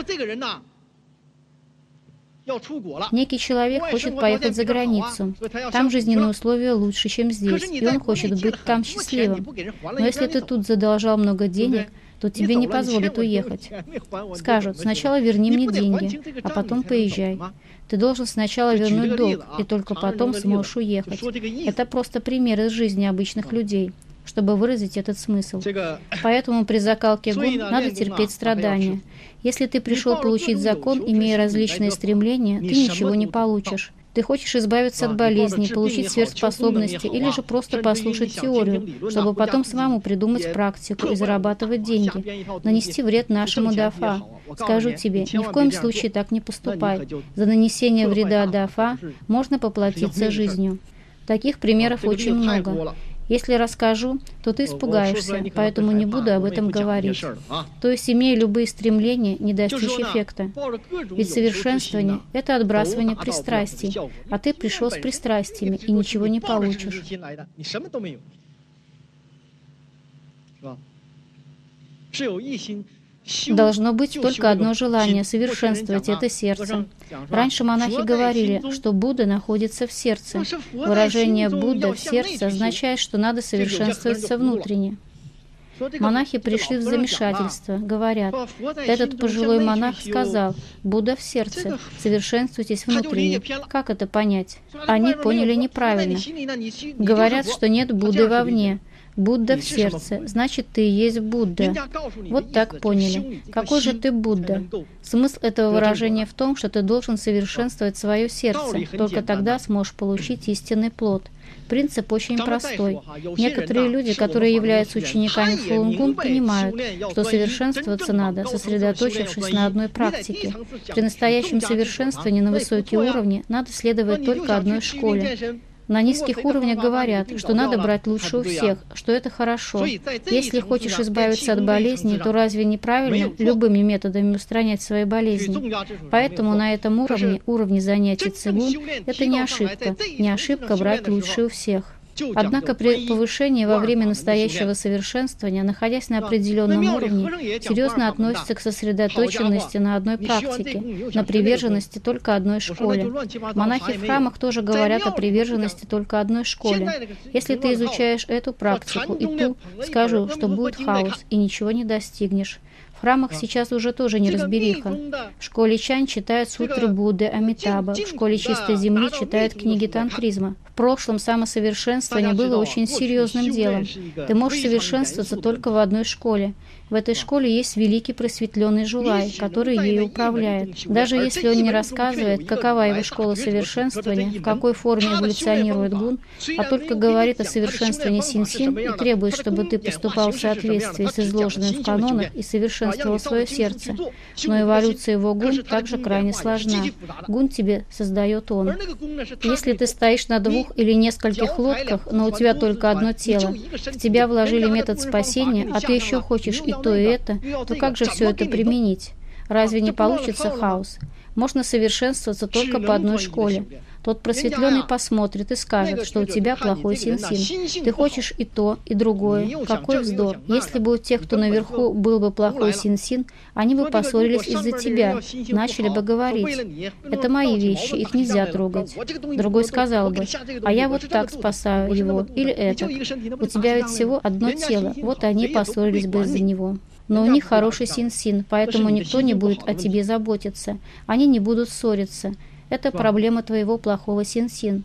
Некий человек хочет поехать за границу. Там жизненные условия лучше, чем здесь, и он хочет быть там счастливым. Но если ты тут задолжал много денег, то тебе не позволят уехать. Скажут: сначала верни мне деньги, а потом поезжай. Ты должен сначала вернуть долг, и только потом сможешь уехать. Это просто пример из жизни обычных людей, чтобы выразить этот смысл. Поэтому при закалке гун надо терпеть страдания. Если ты пришел получить закон, имея различные стремления, ты ничего не получишь. Ты хочешь избавиться от болезней, получить сверхспособности или же просто послушать теорию, чтобы потом самому придумать практику и зарабатывать деньги, нанести вред нашему дафа. Скажу тебе, ни в коем случае так не поступай. За нанесение вреда дафа можно поплатиться жизнью. Таких примеров очень много. Если расскажу, то ты испугаешься, поэтому не буду об этом говорить. То есть, имея любые стремления, не достичь эффекта. Ведь совершенствование – это отбрасывание пристрастий, а ты пришел с пристрастиями и ничего не получишь. Должно быть только одно желание – совершенствовать это сердце. Раньше монахи говорили, что Будда находится в сердце. Выражение «Будда в сердце» означает, что надо совершенствоваться внутренне. Монахи пришли в замешательство, говорят: этот пожилой монах сказал: «Будда в сердце, совершенствуйтесь внутренне». Как это понять? Они поняли неправильно. Говорят, что нет Будды вовне. Будда в сердце, значит, ты и есть Будда. Вот так поняли. Какой же ты Будда? Смысл этого выражения в том, что ты должен совершенствовать свое сердце. Только тогда сможешь получить истинный плод. Принцип очень простой. Некоторые люди, которые являются учениками Фалун-гун, понимают, что совершенствоваться надо, сосредоточившись на одной практике. При настоящем совершенствовании на высокие уровни надо следовать только одной школе. На низких уровнях говорят, что надо брать лучше у всех, что это хорошо. Если хочешь избавиться от болезней, то разве неправильно любыми методами устранять свои болезни? Поэтому на этом уровне занятий цигун, это не ошибка брать лучше у всех. Однако при повышении во время настоящего совершенствования, находясь на определенном уровне, серьезно относятся к сосредоточенности на одной практике, на приверженности только одной школе. Монахи в храмах тоже говорят о приверженности только одной школе. Если ты изучаешь эту практику и ту, скажу, что будет хаос и ничего не достигнешь. В храмах сейчас уже тоже неразбериха. В школе Чань читают сутры Будды Амитаба, в школе Чистой Земли читают книги тантризма. В В прошлом самосовершенствование было очень серьезным делом. Ты можешь совершенствоваться только в одной школе. В этой школе есть великий просветленный Жулай, который ею управляет. Даже если он не рассказывает, какова его школа совершенствования, в какой форме эволюционирует гун, а только говорит о совершенствовании син-син и требует, чтобы ты поступал в соответствии с изложенным в канонах и совершенствовал свое сердце. Но эволюция его гун также крайне сложна. Гун тебе создает он. Если ты стоишь на двух или нескольких лодках, но у тебя только одно тело, в тебя вложили метод спасения, а ты еще хочешь и то, и это, то как же все это применить? Разве не получится хаос? Можно совершенствоваться только по одной школе. Тот просветленный посмотрит и скажет, что у тебя плохой син-син. Ты хочешь и то, и другое. Какой вздор. Если бы у тех, кто наверху, был бы плохой син-син, они бы поссорились из-за тебя, начали бы говорить: это мои вещи, их нельзя трогать. Другой сказал бы: а я вот так спасаю его, или это. У тебя ведь всего одно тело, вот они поссорились бы из-за него. Но у них хороший син-син, поэтому никто не будет о тебе заботиться. Они не будут ссориться. Это проблема твоего плохого син-син.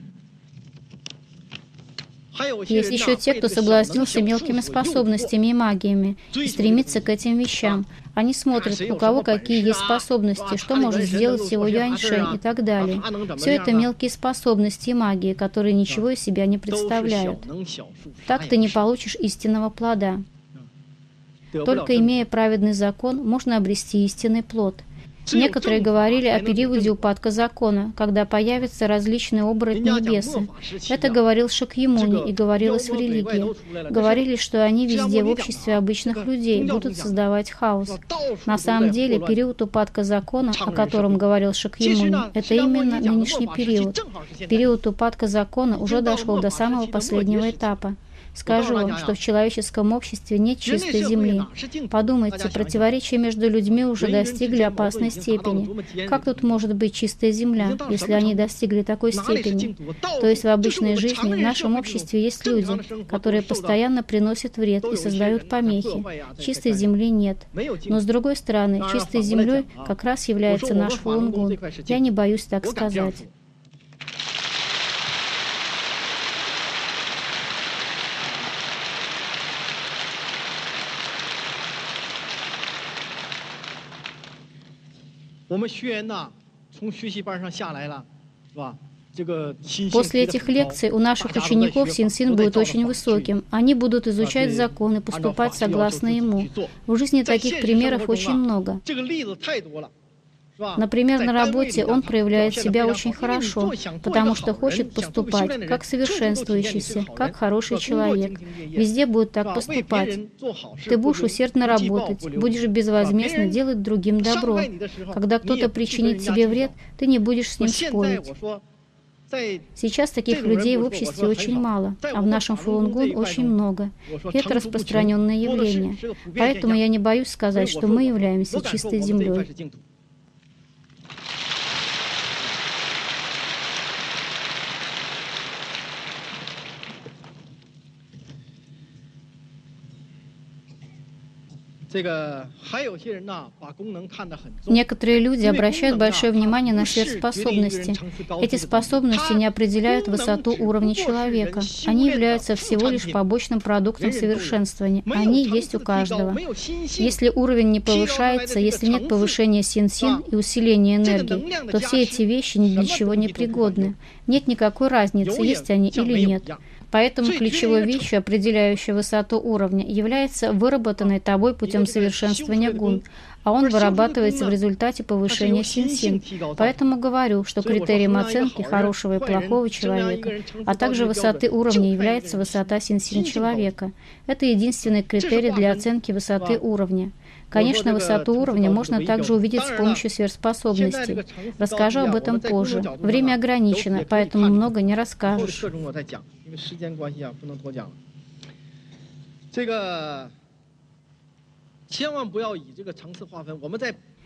Есть еще те, кто соблазнился мелкими способностями и магиями и стремится к этим вещам. Они смотрят, у кого какие есть способности, что может сделать его Юаньшень и так далее. Все это мелкие способности и магии, которые ничего из себя не представляют. Так ты не получишь истинного плода. Только имея праведный закон, можно обрести истинный плод. Некоторые говорили о периоде упадка закона, когда появятся различные оборотни и бесы. Это говорил Шакьямуни и говорилось в религии. Говорили, что они везде в обществе обычных людей будут создавать хаос. На самом деле, период упадка закона, о котором говорил Шакьямуни, это именно нынешний период. Период упадка закона уже дошел до самого последнего этапа. Скажу вам, что в человеческом обществе нет чистой земли. Подумайте, противоречия между людьми уже достигли опасной степени. Как тут может быть чистая земля, если они достигли такой степени? То есть в обычной жизни, в нашем обществе есть люди, которые постоянно приносят вред и создают помехи. Чистой земли нет. Но с другой стороны, чистой землей как раз является наш Фалунгун. Я не боюсь так сказать. После этих лекций у наших учеников син-син будет очень высоким. Они будут изучать закон и поступать согласно ему. В жизни таких примеров очень много. Например, на работе он проявляет себя очень хорошо, потому что хочет поступать как совершенствующийся, как хороший человек. Везде будет так поступать. Ты будешь усердно работать, будешь безвозмездно делать другим добро. Когда кто-то причинит тебе вред, ты не будешь с ним спорить. Сейчас таких людей в обществе очень мало, а в нашем Фалунгун очень много. И это распространенное явление. Поэтому я не боюсь сказать, что мы являемся чистой землей. Некоторые люди обращают большое внимание на сверхспособности. Эти способности не определяют высоту уровня человека. Они являются всего лишь побочным продуктом совершенствования. Они есть у каждого. Если уровень не повышается, если нет повышения син-син и усиления энергии, то все эти вещи ни для чего не пригодны. Нет никакой разницы, есть они или нет. Поэтому ключевой вещью, определяющей высоту уровня, является выработанный тобой путем совершенствования гун, а он вырабатывается в результате повышения син-син. Поэтому говорю, что критерием оценки хорошего и плохого человека, а также высоты уровня является высота син-син человека. Это единственный критерий для оценки высоты уровня. Конечно, высоту уровня можно также увидеть с помощью сверхспособностей. Расскажу об этом позже. Время ограничено, поэтому много не расскажешь.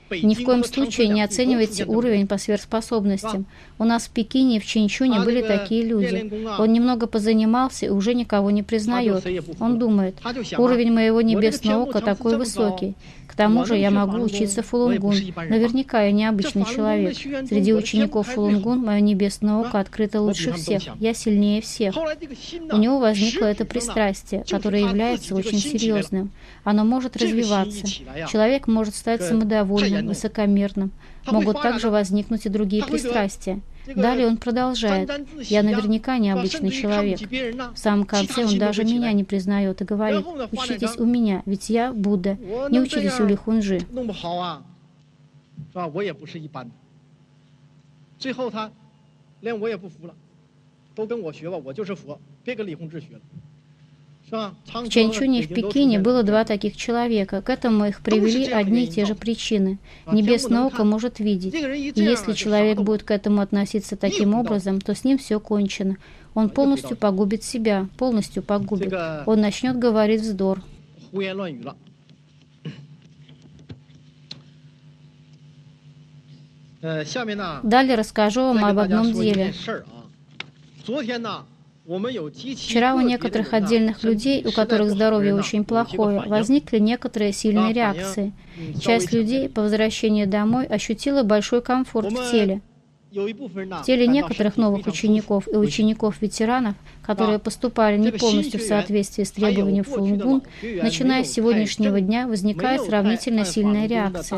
Ни в коем случае не оценивайте уровень по сверхспособностям. У нас в Пекине и в Чинчуне были такие люди. Он немного позанимался и уже никого не признает. Он думает, уровень моего небесного ока такой высокий. К тому же я могу учиться Фулунгун. Наверняка я необычный человек. Среди учеников Фулунгун мое небесное око открыто лучше всех. Я сильнее всех. У него возникло это пристрастие, которое является очень серьезным. Оно может развиваться. Человек может стать самодовольным, высокомерным. Могут также возникнуть и другие пристрастия. Далее он продолжает. Я наверняка необычный человек. В самом конце он даже меня не признает и говорит, учитесь у меня, ведь я Будда. Не учитесь у Ли Хунжи. В Чанчуне и в Пекине было два таких человека. К этому их привели одни и те же причины. Небесное око может видеть. И если человек будет к этому относиться таким образом, то с ним все кончено. Он полностью погубит себя, полностью погубит. Он начнет говорить вздор. Далее расскажу вам об одном деле. Вчера у некоторых отдельных людей, у которых здоровье очень плохое, возникли некоторые сильные реакции. Часть людей по возвращении домой ощутила большой комфорт в теле. В теле некоторых новых учеников и учеников-ветеранов, которые поступали не полностью в соответствии с требованием Фулунгун, начиная с сегодняшнего дня возникает сравнительно сильная реакция.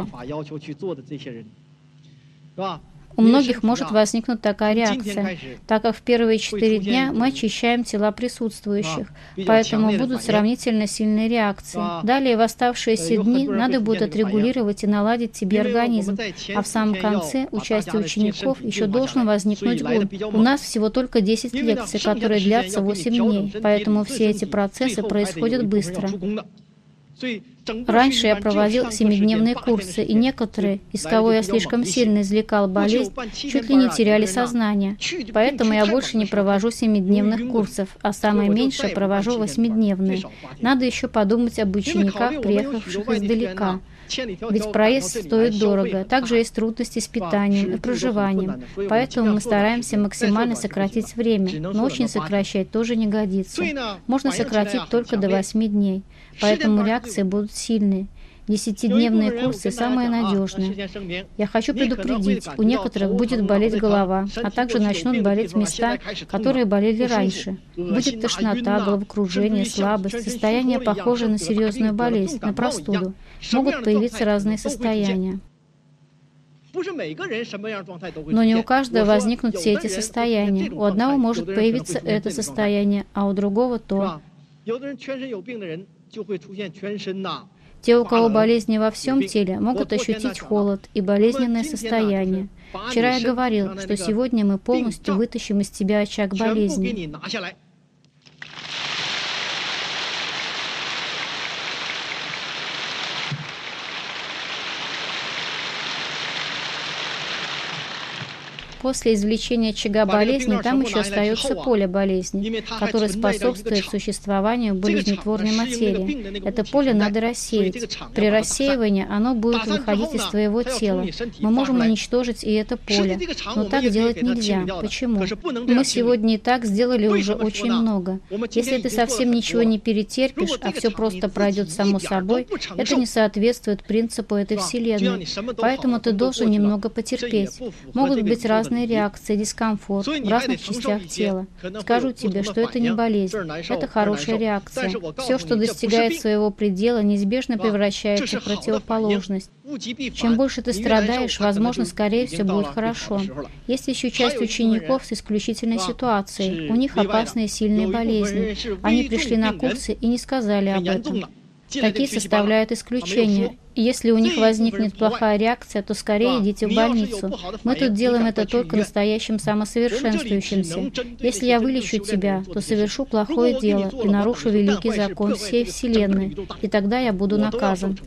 У многих может возникнуть такая реакция, так как в первые 4 дня мы очищаем тела присутствующих, поэтому будут сравнительно сильные реакции. Далее в оставшиеся дни надо будет отрегулировать и наладить себе организм, а в самом конце участие учеников еще должен возникнуть гун. У нас всего только 10 лекций, которые длятся 8 дней, поэтому все эти процессы происходят быстро. Раньше я проводил 7-дневные курсы, и некоторые, из кого я слишком сильно извлекал болезнь, чуть ли не теряли сознание. Поэтому я больше не провожу 7-дневных курсов, а самое меньшее провожу 8-дневные. Надо еще подумать об учениках, приехавших издалека. Ведь проезд стоит дорого. Также есть трудности с питанием и проживанием. Поэтому мы стараемся максимально сократить время, но очень сокращать тоже не годится. Можно сократить только до 8 дней. Поэтому реакции будут сильные. 10-дневные курсы самые надежные. Я хочу предупредить, у некоторых будет болеть голова, а также начнут болеть места, которые болели раньше. Будет тошнота, головокружение, слабость, состояние похожее на серьезную болезнь, на простуду. Могут появиться разные состояния. Но не у каждого возникнут все эти состояния. У одного может появиться это состояние, а у другого то. Те, у кого болезни во всем теле, могут ощутить холод и болезненное состояние. Вчера я говорил, что сегодня мы полностью вытащим из тебя очаг болезни. После извлечения очага болезни там еще остается поле болезни, которое способствует существованию болезнетворной материи. Это поле надо рассеять. При рассеивании оно будет выходить из твоего тела. Мы можем уничтожить и это поле. Но так делать нельзя. Почему? Мы сегодня и так сделали уже очень много. Если ты совсем ничего не перетерпишь, а все просто пройдет само собой, это не соответствует принципу этой Вселенной. Поэтому ты должен немного потерпеть. Могут быть разные реакции, дискомфорт в разных частях тела. Скажу тебе, что это не болезнь, это хорошая реакция. Все, что достигает своего предела, неизбежно превращается в противоположность. Чем больше ты страдаешь, возможно, скорее все будет хорошо. Есть еще часть учеников с исключительной ситуацией. У них опасные сильные болезни. Они пришли на курсы и не сказали об этом. Такие составляют исключение. И если у них возникнет плохая реакция, то скорее идите в больницу. Мы тут делаем это только настоящим самосовершенствующимся. Если я вылечу тебя, то совершу плохое дело и нарушу великий закон всей Вселенной, и тогда я буду наказан.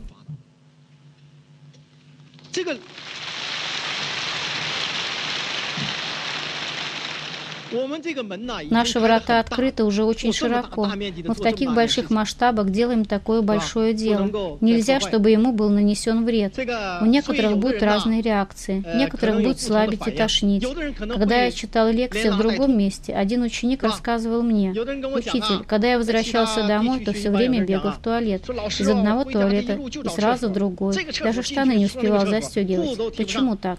Наши врата открыты уже очень широко. Мы в таких больших масштабах делаем такое большое дело. Нельзя, чтобы ему был нанесен вред. У некоторых будут разные реакции. Некоторых будет слабить и тошнить. Когда я читал лекции в другом месте, один ученик рассказывал мне: «Учитель, когда я возвращался домой, то все время бегал в туалет. Из одного туалета и сразу в другой. Даже штаны не успевал застегивать. Почему так?»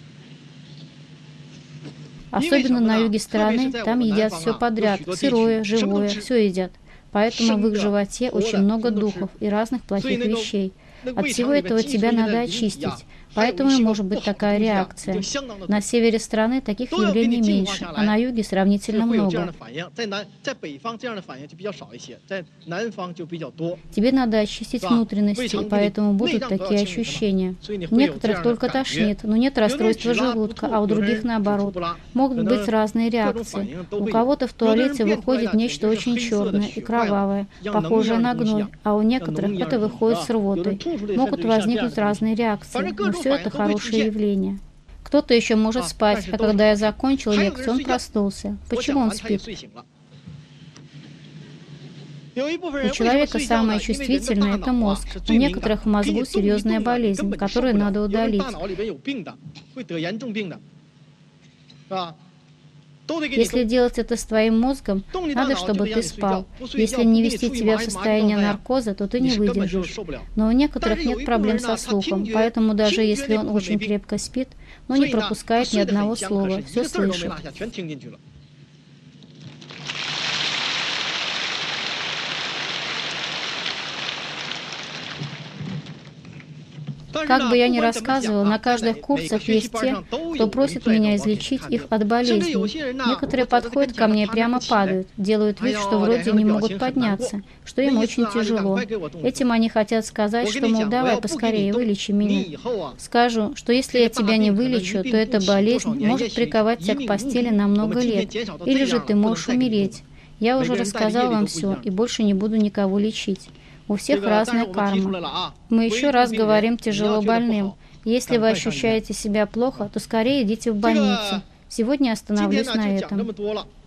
Особенно на юге страны, там едят все подряд, сырое, живое, все едят. Поэтому в их животе очень много духов и разных плохих вещей. От всего этого тебя надо очистить. Поэтому и может быть такая реакция. На севере страны таких явлений меньше, а на юге сравнительно много. Тебе надо очистить внутренности, и поэтому будут такие ощущения. У некоторых только тошнит, но нет расстройства желудка, а у других наоборот. Могут быть разные реакции. У кого-то в туалете выходит нечто очень черное и кровавое, похожее на гной, а у некоторых это выходит с рвотой. Могут возникнуть разные реакции, но все это хорошее явление. Кто-то еще может спать, а когда я закончил лекцию, он проснулся. Почему он спит? У человека самое чувствительное – это мозг. У некоторых в мозгу серьезная болезнь, которую надо удалить. Если делать это с твоим мозгом, надо, чтобы ты спал. Если не ввести тебя в состояние наркоза, то ты не выдержишь. Но у некоторых нет проблем со слухом, поэтому даже если он очень крепко спит, но не пропускает ни одного слова, все слышит. Как бы я ни рассказывал, на каждых курсах есть те, кто просит меня излечить их от болезней. Некоторые подходят ко мне и прямо падают, делают вид, что вроде не могут подняться, что им очень тяжело. Этим они хотят сказать, что, мол, давай поскорее вылечи меня. Скажу, что если я тебя не вылечу, то эта болезнь может приковать тебя к постели на много лет, или же ты можешь умереть. Я уже рассказал вам все и больше не буду никого лечить. У всех разная карма. Мы еще раз говорим тяжело больным. Если вы ощущаете себя плохо, то скорее идите в больницу. Сегодня остановлюсь на этом.